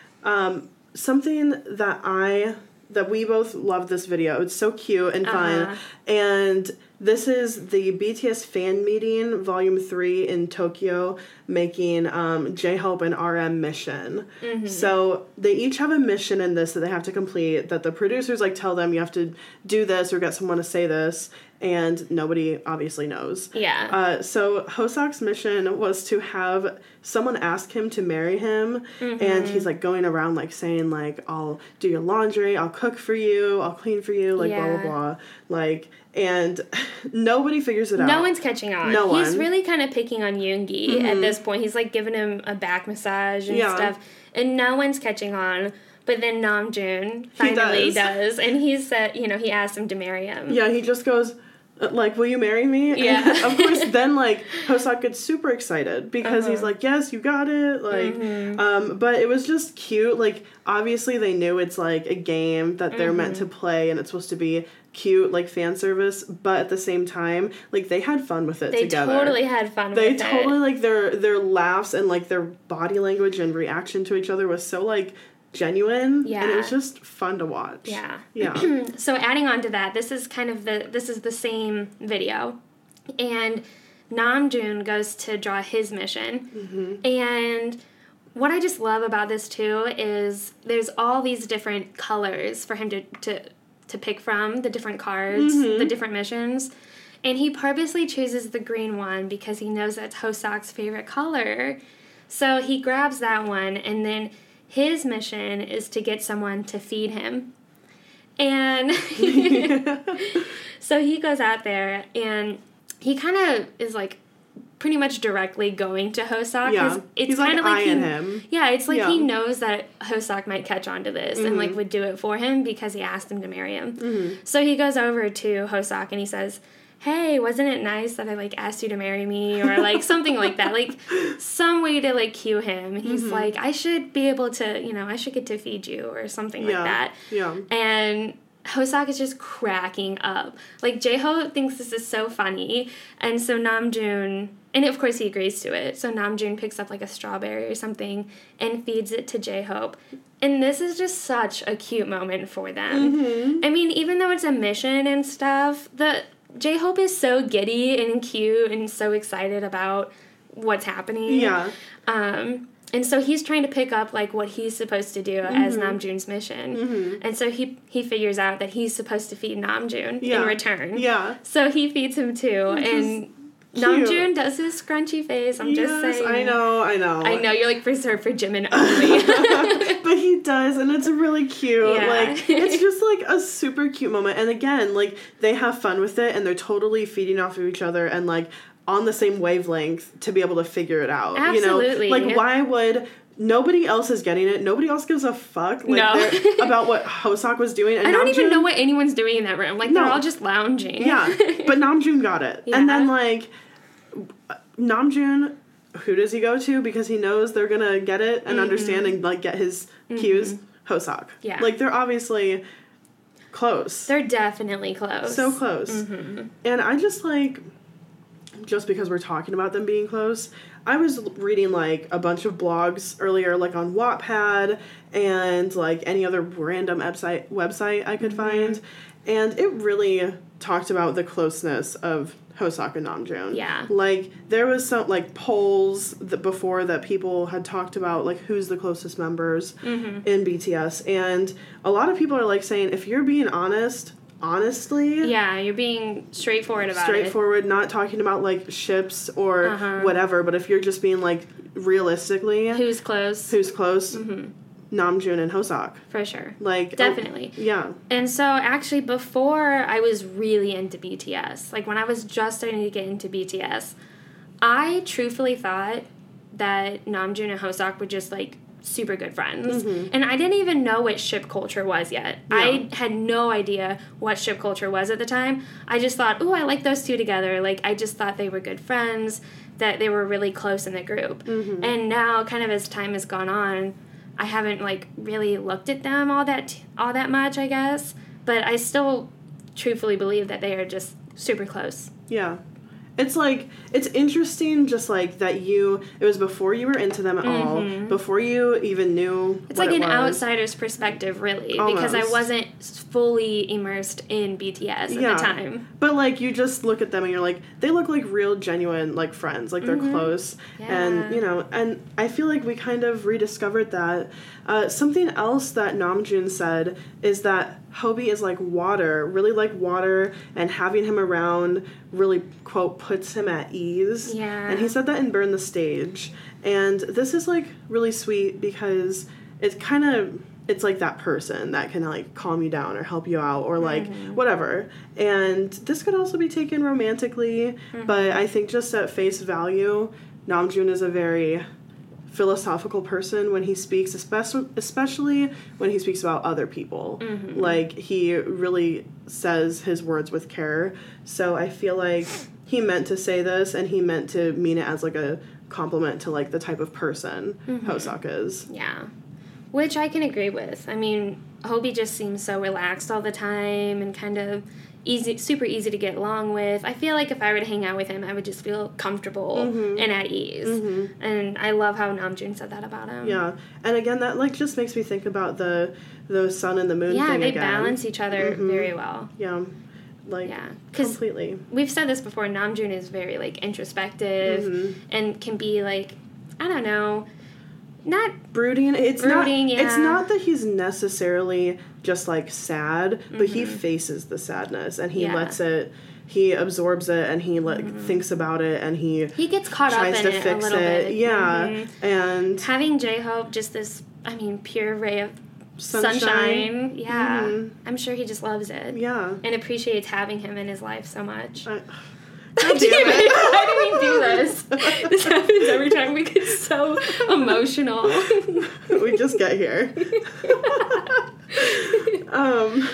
Um, something that I, that we both loved this video. It's so cute and fun. Uh-huh. And This is the B T S fan meeting, volume three in Tokyo, making um, J-Hope and R M mission. Mm-hmm. So they each have a mission in this that they have to complete, that the producers like tell them you have to do this or get someone to say this, and nobody obviously knows. Yeah. Uh, so Hoseok's mission was to have someone ask him to marry him, mm-hmm. and he's like going around like saying like, I'll do your laundry, I'll cook for you, I'll clean for you, like yeah. blah, blah, blah. Like, and nobody figures it out. No one's catching on. No one. He's really kind of picking on Yoongi mm-hmm. at this point. He's like giving him a back massage and yeah. stuff, and no one's catching on. But then Namjoon finally does. does, and he said, you know, he asked him to marry him. Yeah, he just goes, like, will you marry me? Yeah. And of course, then, like, Hoseok gets super excited because uh-huh. he's like, yes, you got it. Like, mm-hmm. um, but it was just cute. Like, obviously they knew it's, like, a game that they're mm-hmm. meant to play and it's supposed to be cute, like, fan service. But at the same time, like, they had fun with it they together. They totally had fun they with totally, it. They totally, like, their, their laughs and, like, their body language and reaction to each other was so, like, genuine. Yeah. And it was just fun to watch. Yeah. Yeah. So adding on to that, this is kind of the this is the same video. And Namjoon goes to draw his mission. Mm-hmm. And what I just love about this too is there's all these different colors for him to to, to pick from, the different cards, mm-hmm. the different missions. And he purposely chooses the green one because he knows that's Hoseok's favorite color. So he grabs that one, and then his mission is to get someone to feed him. And so he goes out there, and he kind of is, like, pretty much directly going to Hoseok. Yeah, it's he's, kind like, of like eyeing he, him. Yeah, it's like yeah. he knows that Hoseok might catch on to this mm-hmm. and, like, would do it for him because he asked him to marry him. Mm-hmm. So he goes over to Hoseok, and he says, hey, wasn't it nice that I, like, asked you to marry me? Or, like, something like that. Like, some way to, like, cue him. He's mm-hmm. like, I should be able to, you know, I should get to feed you or something yeah. like that. Yeah. And Hoseok is just cracking up. Like, J-Hope thinks this is so funny. And so Namjoon, and of course he agrees to it. So Namjoon picks up, like, a strawberry or something and feeds it to J-Hope. And this is just such a cute moment for them. Mm-hmm. I mean, even though it's a mission and stuff, the J-Hope is so giddy and cute and so excited about what's happening. Yeah. Um, and so he's trying to pick up, like, what he's supposed to do mm-hmm. as Namjoon's mission. Mm-hmm. And so he he figures out that he's supposed to feed Namjoon yeah. in return. Yeah. So he feeds him too. Which and Namjoon does his scrunchy face. I'm yes, just saying. I know, I know. I know, you're, like, reserved for Jimin only. But he does, and it's really cute. Yeah. Like, it's just, like, a super cute moment. And again, like, they have fun with it, and they're totally feeding off of each other, and, like, on the same wavelength to be able to figure it out. Absolutely. You know? Like, why would... Nobody else is getting it. Nobody else gives a fuck like, no. about what Hoseok was doing. And I don't Namjoon, even know what anyone's doing in that room. Like, no. they're all just lounging. Yeah, but Namjoon got it. Yeah. And then, like, Namjoon, who does he go to? Because he knows they're going to get it and mm-hmm. understand and, like, get his mm-hmm. cues. Hoseok. Yeah. Like, they're obviously close. They're definitely close. So close. Mm-hmm. And I just, like... just because we're talking about them being close, I was reading, like, a bunch of blogs earlier, like, on Wattpad and, like, any other random website website I could mm-hmm. find, and it really talked about the closeness of Hoseok and Namjoon. Yeah. Like, there was some, like, polls that before that people had talked about, like, who's the closest members mm-hmm. in B T S, and a lot of people are, like, saying, if you're being honest... honestly. Yeah, you're being straightforward about straightforward, it. Straightforward, not talking about, like, ships or uh-huh. whatever, but if you're just being, like, realistically... Who's close. Who's close. Mm-hmm. Namjoon and Hoseok. For sure. Like... Definitely. Oh, yeah. And so, actually, before I was really into B T S, like, when I was just starting to get into B T S, I truthfully thought that Namjoon and Hoseok were just, like, super good friends. Mm-hmm. And I didn't even know what ship culture was yet. Yeah. I had no idea what ship culture was at the time. I just thought, ooh, I like those two together. Like, I just thought they were good friends, that they were really close in the group. Mm-hmm. And now, kind of as time has gone on, I haven't, like, really looked at them all that all that much, I guess. But I still truthfully believe that they are just super close. Yeah. It's like, it's interesting just like that you, it was before you were into them at Mm-hmm. all, before you even knew It's what like it an was. outsider's perspective, really, Almost. because I wasn't fully immersed in B T S at Yeah. the time. But like you just look at them and you're like, they look like real genuine like friends, like they're Mhm. close. Yeah. And you know, and I feel like we kind of rediscovered that. Uh, something else that Namjoon said is that Hobie is like water, really like water, and having him around really, quote, puts him at ease. Yeah. And he said that in Burn the Stage. And this is like really sweet because it's kind of, it's like that person that can like calm you down or help you out or like Mhm. whatever. And this could also be taken romantically, Mhm. but I think just at face value, Namjoon is a very philosophical person when he speaks, especially especially when he speaks about other people. Mhm. Like he really says his words with care. So I feel like he meant to say this and he meant to mean it as like a compliment to like the type of person Mhm. Hoseok is. Yeah. Which I can agree with. I mean, Hobie just seems so relaxed all the time and kind of easy, super easy to get along with. I feel like if I were to hang out with him, I would just feel comfortable Mhm. and at ease. Mhm. And I love how Namjoon said that about him. Yeah, and again, that like just makes me think about the the sun and the moon Yeah, thing they again. balance each other Mhm. very well. Yeah, like Yeah, 'cause completely. We've said this before. Namjoon is very like introspective Mhm. and can be like, I don't know, not brooding. It's brooding. not. Yeah, It's not that he's necessarily just like sad, but he Mhm. faces the sadness and he Yeah. lets it. He absorbs it and he like Mhm. thinks about it and he He gets caught up tries in to it a fix little it. bit. Yeah, Mhm. and having J-Hope, just this, I mean, pure ray of Sunshine. sunshine. Yeah, Mhm. I'm sure he just loves it. Yeah, and appreciates having him in his life so much. I, God damn it! Why do we do this? This happens every time. We get so emotional. we just get here. um,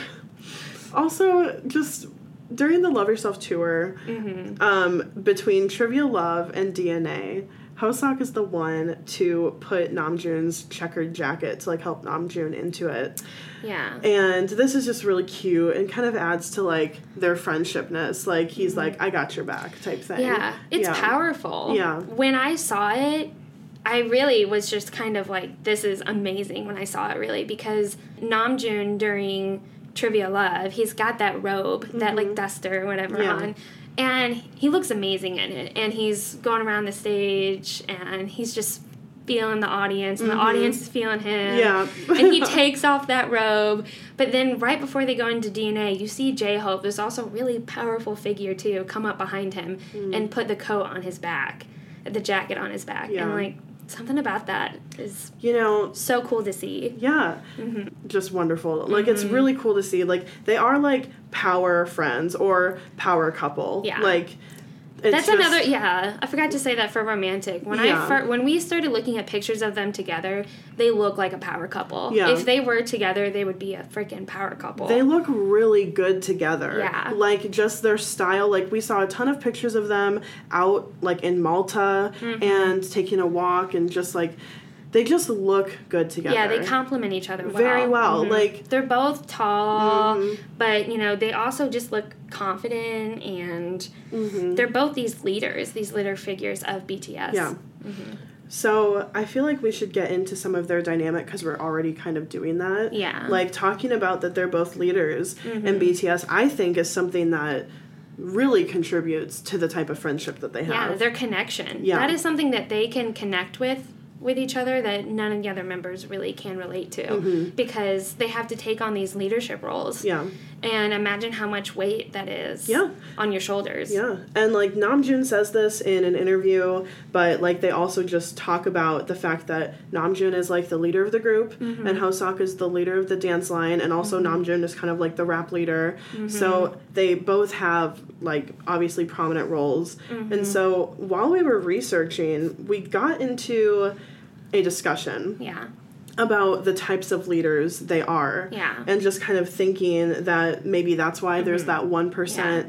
also, just during the Love Yourself tour, Mm-hmm. um, between Trivial Love and D N A, Hoseok is the one to put Namjoon's checkered jacket to like help Namjoon into it. Yeah. And this is just really cute and kind of adds to like their friendshipness. Like he's like, I got your back type thing. Yeah, it's Yeah. powerful. Yeah. When I saw it, I really was just kind of like, this is amazing when I saw it, really, because Namjoon during Trivia Love, he's got that robe, mm-hmm. that like duster or whatever Yeah. on, and he looks amazing in it. And he's going around the stage and he's just feeling the audience, and Mm-hmm. the audience is feeling him. Yeah. And he takes off that robe. But then right before they go into D N A, you see J-Hope, there's also a really powerful figure too, come up behind him Mm. and put the coat on his back, the jacket on his back. Yeah. And like, something about that is, you know, so cool to see. Yeah. Mm-hmm. Just wonderful. Like, it's Mhm. really cool to see. Like, they are, like, power friends or power couple. Yeah. Like, it's That's just, another, yeah, I forgot to say that for romantic. When Yeah. I fir- when we started looking at pictures of them together, they look like a power couple. Yeah. If they were together, they would be a freaking power couple. They look really good together. Yeah. Like, just their style. Like, we saw a ton of pictures of them out, like, in Malta Mhm. and taking a walk and just, like, they just look good together. Yeah, they complement each other well. Very well. Mhm. Like, they're both tall, Mhm. but you know, they also just look confident, and Mhm. they're both these leaders, these leader figures of B T S. Yeah. Mhm. So I feel like we should get into some of their dynamic because we're already kind of doing that. Yeah. Like talking about that they're both leaders Mhm. in B T S, I think is something that really contributes to the type of friendship that they have. Yeah, their connection. Yeah. That is something that they can connect with with each other that none of the other members really can relate to, Mhm. because they have to take on these leadership roles. Yeah. And imagine how much weight that is Yeah. on your shoulders. Yeah, and like Namjoon says this in an interview, but like they also just talk about the fact that Namjoon is like the leader of the group, Mhm. and Hoseok is the leader of the dance line, and also Mhm. Namjoon is kind of like the rap leader. Mhm. So they both have like obviously prominent roles, Mhm. and so while we were researching, we got into a discussion. Yeah. About the types of leaders they are. Yeah. And just kind of thinking that maybe that's why there's Mhm. that one percent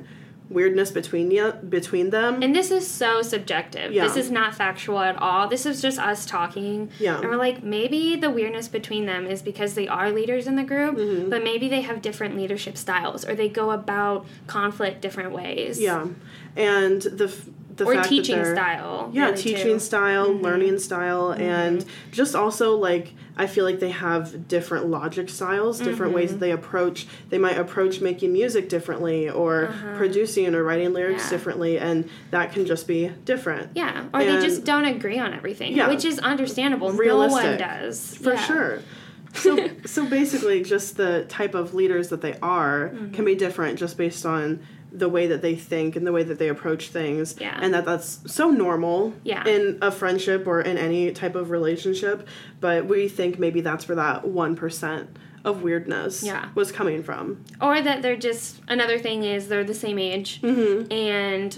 weirdness between you, between them. And this is so subjective. Yeah. This is not factual at all. This is just us talking. Yeah. And we're like, maybe the weirdness between them is because they are leaders in the group, Mm-hmm. but maybe they have different leadership styles, or they go about conflict different ways. Yeah. And the f- the or fact teaching that they're, style. Yeah, really, teaching too. style, Mhm. learning style, Mhm. and just also, like, I feel like they have different logic styles, different ways Mhm. that they approach. They might approach making music differently, or Uh-huh. producing or writing lyrics Yeah. differently, and that can just be different. Yeah, or And- they just don't agree on everything, Yeah. which is understandable. Realistic. No one does. For Yeah. sure. So, so basically, just the type of leaders that they are Mm-hmm. can be different just based on the way that they think and the way that they approach things. Yeah. And that that's so normal Yeah. in a friendship or in any type of relationship. But we think maybe that's where that one percent of weirdness Yeah. was coming from. Or that they're just, another thing is they're the same age. Mm-hmm. And,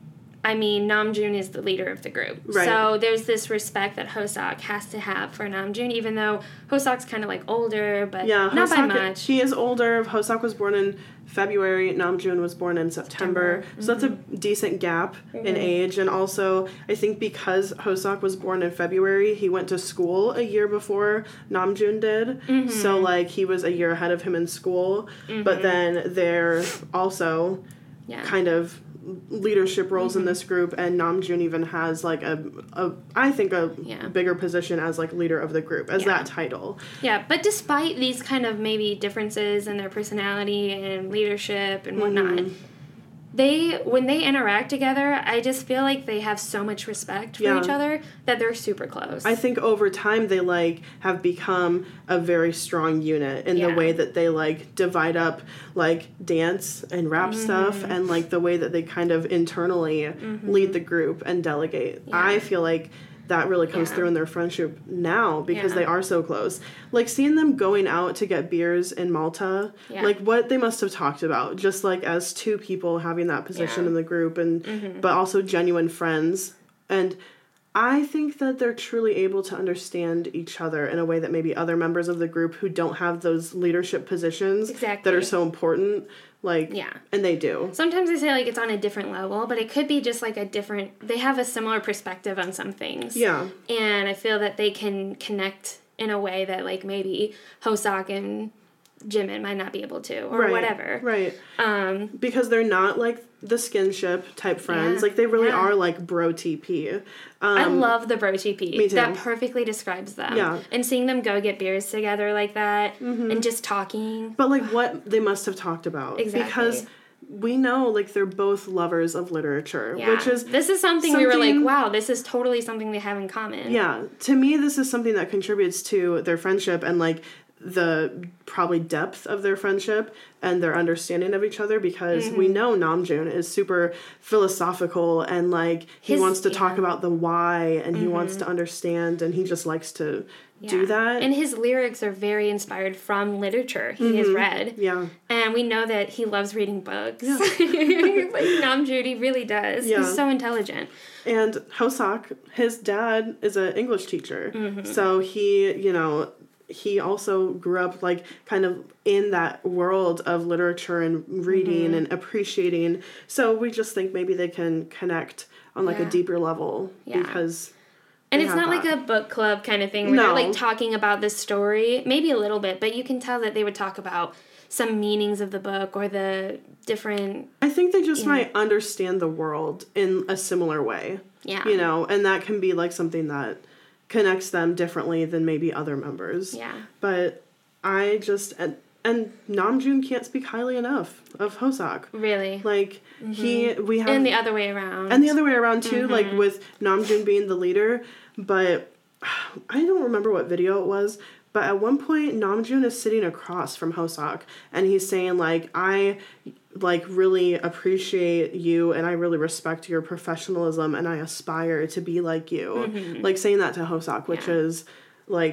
I mean, Namjoon is the leader of the group. Right. So there's this respect that Hoseok has to have for Namjoon, even though Hoseok's kind of like older, but Yeah, not by Hoseok, much. he is older. Hoseok was born in February. Namjoon was born in September. September. So that's a decent gap in Mhm. age. And also, I think because Hoseok was born in February, he went to school a year before Namjoon did. Mhm. So, like, he was a year ahead of him in school. But Mhm. then they're also Yeah. kind of leadership roles Mm-hmm. in this group, and Namjoon even has like a, a I think a Yeah. bigger position as like leader of the group, as Yeah. that title. Yeah, but despite these kind of maybe differences in their personality and leadership and whatnot, Mhm. they when they interact together, I just feel like they have so much respect for Yeah. each other that they're super close. I think over time they like have become a very strong unit in Yeah. the way that they like divide up like dance and rap stuff, Mhm. and like the way that they kind of internally Mhm. lead the group and delegate. Yeah. I feel like that really comes Yeah. through in their friendship now because Yeah. they are so close. Like seeing them going out to get beers in Malta, Yeah. like what they must have talked about, just like as two people having that position Yeah. in the group, and Mhm. but also genuine friends. And I think that they're truly able to understand each other in a way that maybe other members of the group who don't have those leadership positions Exactly. that are so important, like, Yeah. and they do. Sometimes I say like it's on a different level, but it could be just like a different. They have a similar perspective on some things. Yeah. And I feel that they can connect in a way that like maybe Hoseok and Jimin might not be able to, or Right, whatever. Right. Um, because they're not like the skinship type friends. Yeah, Like they really yeah. are like bro T P. Um, I love the bro T P. me too. That perfectly describes them. Yeah. And seeing them go get beers together like that, Mhm. and just talking. But like what they must have talked about. Exactly. Because we know like they're both lovers of literature, Yeah. which is this is something, we were like, something- wow, this is totally something they have in common. Yeah, to me, this is something that contributes to their friendship and like the probably depth of their friendship and their understanding of each other, because we Mhm. know Namjoon is super philosophical and like he His- wants to talk yeah. about the why, and he wants Mhm. to understand, and he just likes to Yeah. do that. And his lyrics are very inspired from literature he has Mhm. read. Yeah. And we know that he loves reading books. like Namjoon, he really does. Yeah. He's so intelligent. And Hoseok, his dad is an English teacher. Mhm. So he, you know, he also grew up like kind of in that world of literature and reading Mhm. and appreciating. So we just think maybe they can connect on like Yeah. a deeper level Yeah. because And they it's have not that. like a book club kind of thing where No. they're like talking about the story. Maybe a little bit, but you can tell that they would talk about some meanings of the book or the different. I think they just Yeah. might understand the world in a similar way. Yeah. You know, and that can be like something that connects them differently than maybe other members. Yeah. But I just and, and Namjoon can't speak highly enough of Hoseok. Really. Like he Mhm. we have And the other way around. and the other way around too, like Mhm. with Namjoon being the leader, but I don't remember what video it was, but at one point Namjoon is sitting across from Hoseok and he's saying like I like really appreciate you and I really respect your professionalism and I aspire to be like you. Mhm. Like saying that to Hoseok, which Yeah. is like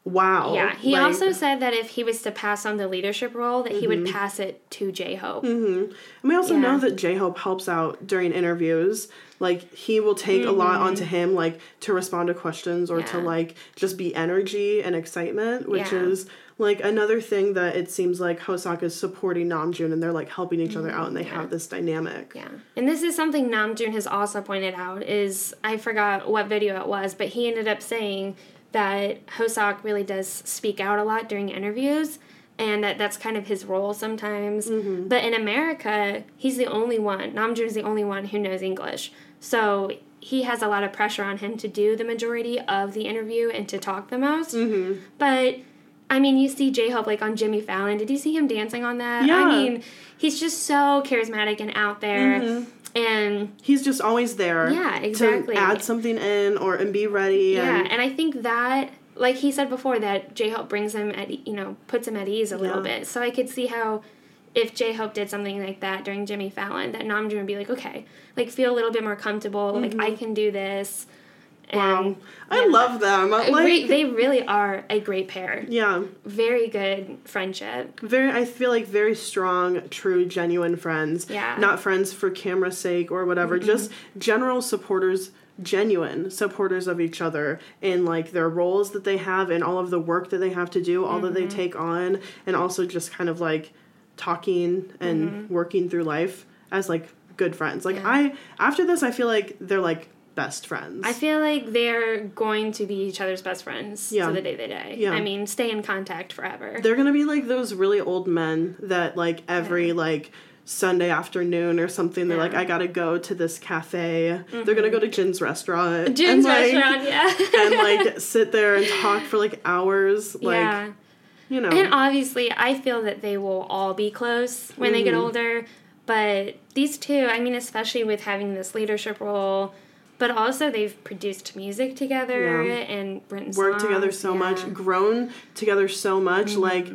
Wow. Yeah, he like, also said that if he was to pass on the leadership role, that mm-hmm. he would pass it to J-Hope. Mm-hmm. And we also yeah. know that J-Hope helps out during interviews. Like, he will take mm-hmm. a lot onto him, like, to respond to questions or yeah. to, like, just be energy and excitement, which yeah. is, like, another thing that it seems like Hoseok is supporting Namjoon, and they're, like, helping each mm-hmm. other out, and they yeah. have this dynamic. Yeah. And this is something Namjoon has also pointed out, is, I forgot what video it was, but he ended up saying that Hoseok really does speak out a lot during interviews, and that that's kind of his role sometimes. Mm-hmm. But in America, he's the only one, Namjoon is the only one who knows English. So he has a lot of pressure on him to do the majority of the interview and to talk the most. Mm-hmm. But, I mean, you see J-Hope, like, on Jimmy Fallon. Did you see him dancing on that? Yeah. I mean, he's just so charismatic and out there. Mm-hmm. And he's just always there. Yeah, exactly. To add something in or and be ready. Yeah, and, and I think that, like he said before, that J-Hope brings him at, you know, puts him at ease a little yeah. bit. So I could see how if J-Hope did something like that during Jimmy Fallon, that Namjoon would be like, okay, like feel a little bit more comfortable. Mm-hmm. Like I can do this. And, wow, I yeah. love them. Like, they really are a great pair. Yeah, very good friendship. Very, I feel like very strong, true, genuine friends. Yeah, not friends for camera's sake or whatever. Mm-hmm. Just general supporters, genuine supporters of each other in like their roles that they have and all of the work that they have to do, all mm-hmm. that they take on, and also just kind of like talking and mm-hmm. working through life as like good friends. Like yeah. I, after this, I feel like they're like best friends. I feel like they're going to be each other's best friends yeah. to the day to day. Yeah. I mean, stay in contact forever. They're gonna be like those really old men that like every yeah. like Sunday afternoon or something, they're yeah. like, I gotta go to this cafe. Mm-hmm. They're gonna go to Jin's restaurant. Jin's and, like, restaurant, yeah. and like sit there and talk for like hours. Like yeah. you know. And obviously I feel that they will all be close when mm-hmm. they get older. But these two, I mean, especially with having this leadership role, but also they've produced music together yeah. and written songs. Worked together so yeah. much, grown together so much, mm-hmm. like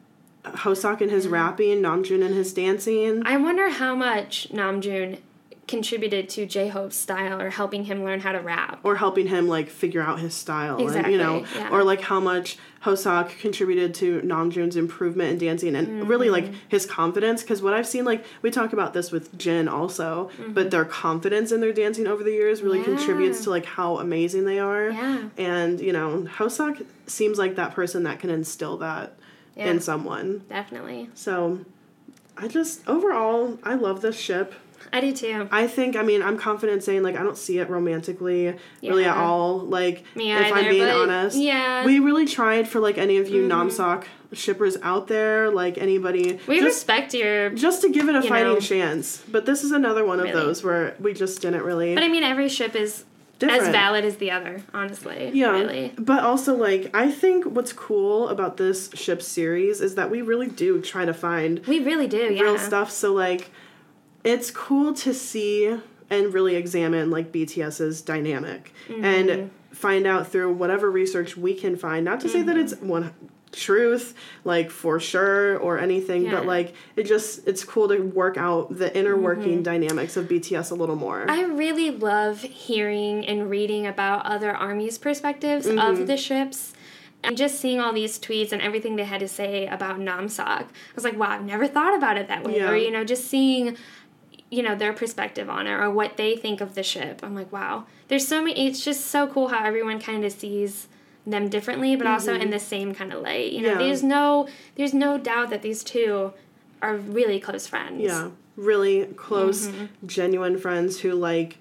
Hoseok and his mm-hmm. rapping, Namjoon and his dancing. I wonder how much Namjoon contributed to J-Hope's style or helping him learn how to rap. Or helping him, like, figure out his style. Exactly, and, you know, yeah. or, like, how much Hoseok contributed to Namjoon's improvement in dancing and mm-hmm. really, like, his confidence. Because what I've seen, like, we talk about this with Jin also, mm-hmm. but their confidence in their dancing over the years really yeah. contributes to, like, how amazing they are. Yeah. And, you know, Hoseok seems like that person that can instill that yeah. in someone. Definitely. So, I just, overall, I love this ship. I do too. I think, I mean, I'm confident saying, like, I don't see it romantically yeah. really at all. Like, Me if either, I'm being but honest. Yeah. We really tried for, like, any of you mm-hmm. Namseok shippers out there, like, anybody. We just, respect your... Just to give it a fighting know, chance. But this is another one really. of those where we just didn't really... But, I mean, every ship is different. As valid as the other, honestly. Yeah. Really. But also, like, I think what's cool about this ship series is that we really do try to find... We really do, yeah. Real stuff, so, like... It's cool to see and really examine, like, BTS's dynamic mm-hmm. and find out through whatever research we can find. Not to mm-hmm. say that it's one truth, like, for sure or anything, yeah. but, like, it just, it's cool to work out the inner mm-hmm. working dynamics of B T S a little more. I really love hearing and reading about other armies' perspectives mm-hmm. of the ships. And just seeing all these tweets and everything they had to say about Namseok, I was like, wow, I've never thought about it that way. Yeah. Or, you know, just seeing... you know, their perspective on it or what they think of the ship. I'm like, wow. There's so many, it's just so cool how everyone kind of sees them differently, but mm-hmm. also in the same kind of light. You know, yeah. there's no, there's no doubt that these two are really close friends. Yeah, really close, mm-hmm. genuine friends who, like,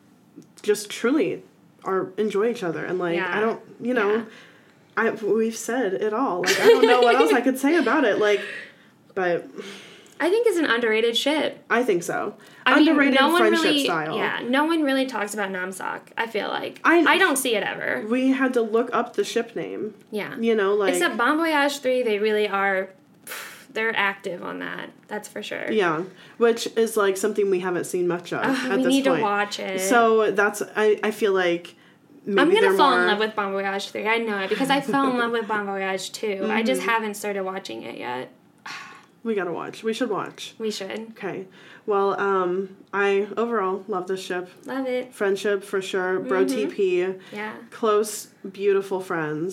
just truly are, enjoy each other. And, like, yeah. I don't, you know, yeah. I we've said it all. Like, I don't know what else I could say about it. Like, but... I think it's an underrated ship. I think so. I underrated mean, no one friendship really, style. Yeah, no one really talks about Namseok, I feel like. I, I don't see it ever. We had to look up the ship name. Yeah. You know, like... Except Bon Voyage three, they really are... They're active on that. That's for sure. Yeah. Which is, like, something we haven't seen much of uh, at this point. We need to watch it. So that's... I, I feel like... Maybe I'm going to fall more... in love with Bon Voyage three. I know it because I fell in love with Bon Voyage two. Mm-hmm. I just haven't started watching it yet. We gotta watch. We should watch. We should. Okay. Well, um, I overall love this ship. Love it. Friendship for sure. Bro mm-hmm. T P. Yeah. Close, beautiful friends.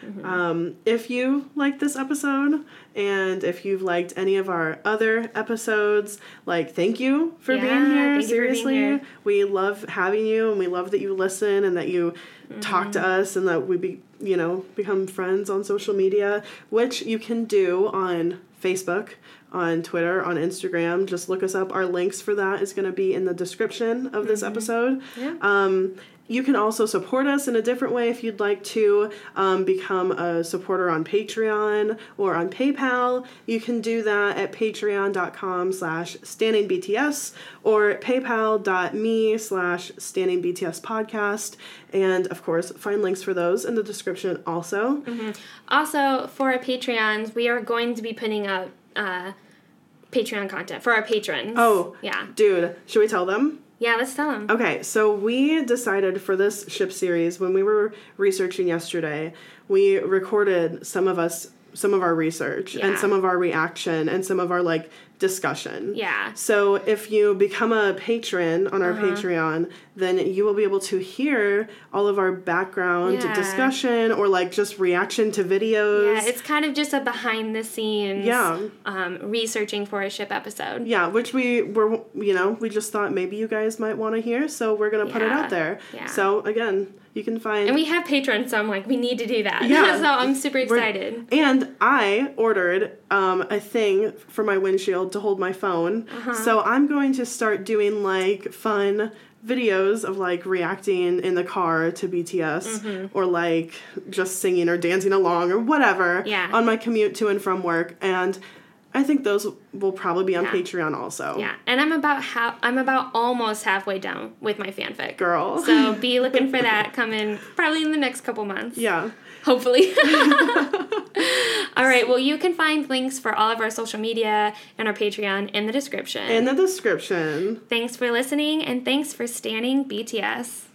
Mm-hmm. Um, if you liked this episode, and if you've liked any of our other episodes, like, thank you for yeah, being here. thank Seriously, you for being here. We love having you, and we love that you listen and that you mm-hmm. talk to us, and that we be, you know, become friends on social media, which you can do on Facebook, on Twitter, on Instagram. Just look us up. Our links for that is going to be in the description of this mm-hmm. episode. Yeah. Um, you can also support us in a different way if you'd like to um, become a supporter on Patreon or on PayPal. You can do that at patreon.com slash standingbts or paypal.me slash standingbts podcast. And, of course, find links for those in the description also. Mm-hmm. Also, for our Patreons, we are going to be putting up uh, Patreon content for our patrons. Oh, yeah. Dude, should we tell them? Yeah, let's tell them. Okay, so we decided for this ship series, when we were researching yesterday, we recorded some of us, some of our research yeah. and some of our reaction and some of our, like, discussion. Yeah. So if you become a patron on our uh-huh. Patreon, then you will be able to hear all of our background yeah. discussion or, like, just reaction to videos. Yeah, it's kind of just a behind the scenes yeah. um, researching for a ship episode. Yeah, which we were, you know, we just thought maybe you guys might want to hear, so we're going to yeah. put it out there. Yeah. So, again, you can find... And we have patrons, so I'm like, we need to do that. Yeah. So I'm super excited. We're... And I ordered um, a thing for my windshield to hold my phone. Uh-huh. So I'm going to start doing, like, fun videos of, like, reacting in the car to B T S mm-hmm. or, like, just singing or dancing along or whatever yeah. on my commute to and from work. And I think those will probably be on yeah. Patreon also. Yeah, and I'm about half. I'm about almost halfway down with my fanfic. Girl. So be looking for that coming probably in the next couple months. Yeah. Hopefully. All right. Well, you can find links for all of our social media and our Patreon in the description. In the description. Thanks for listening, and thanks for standing B T S.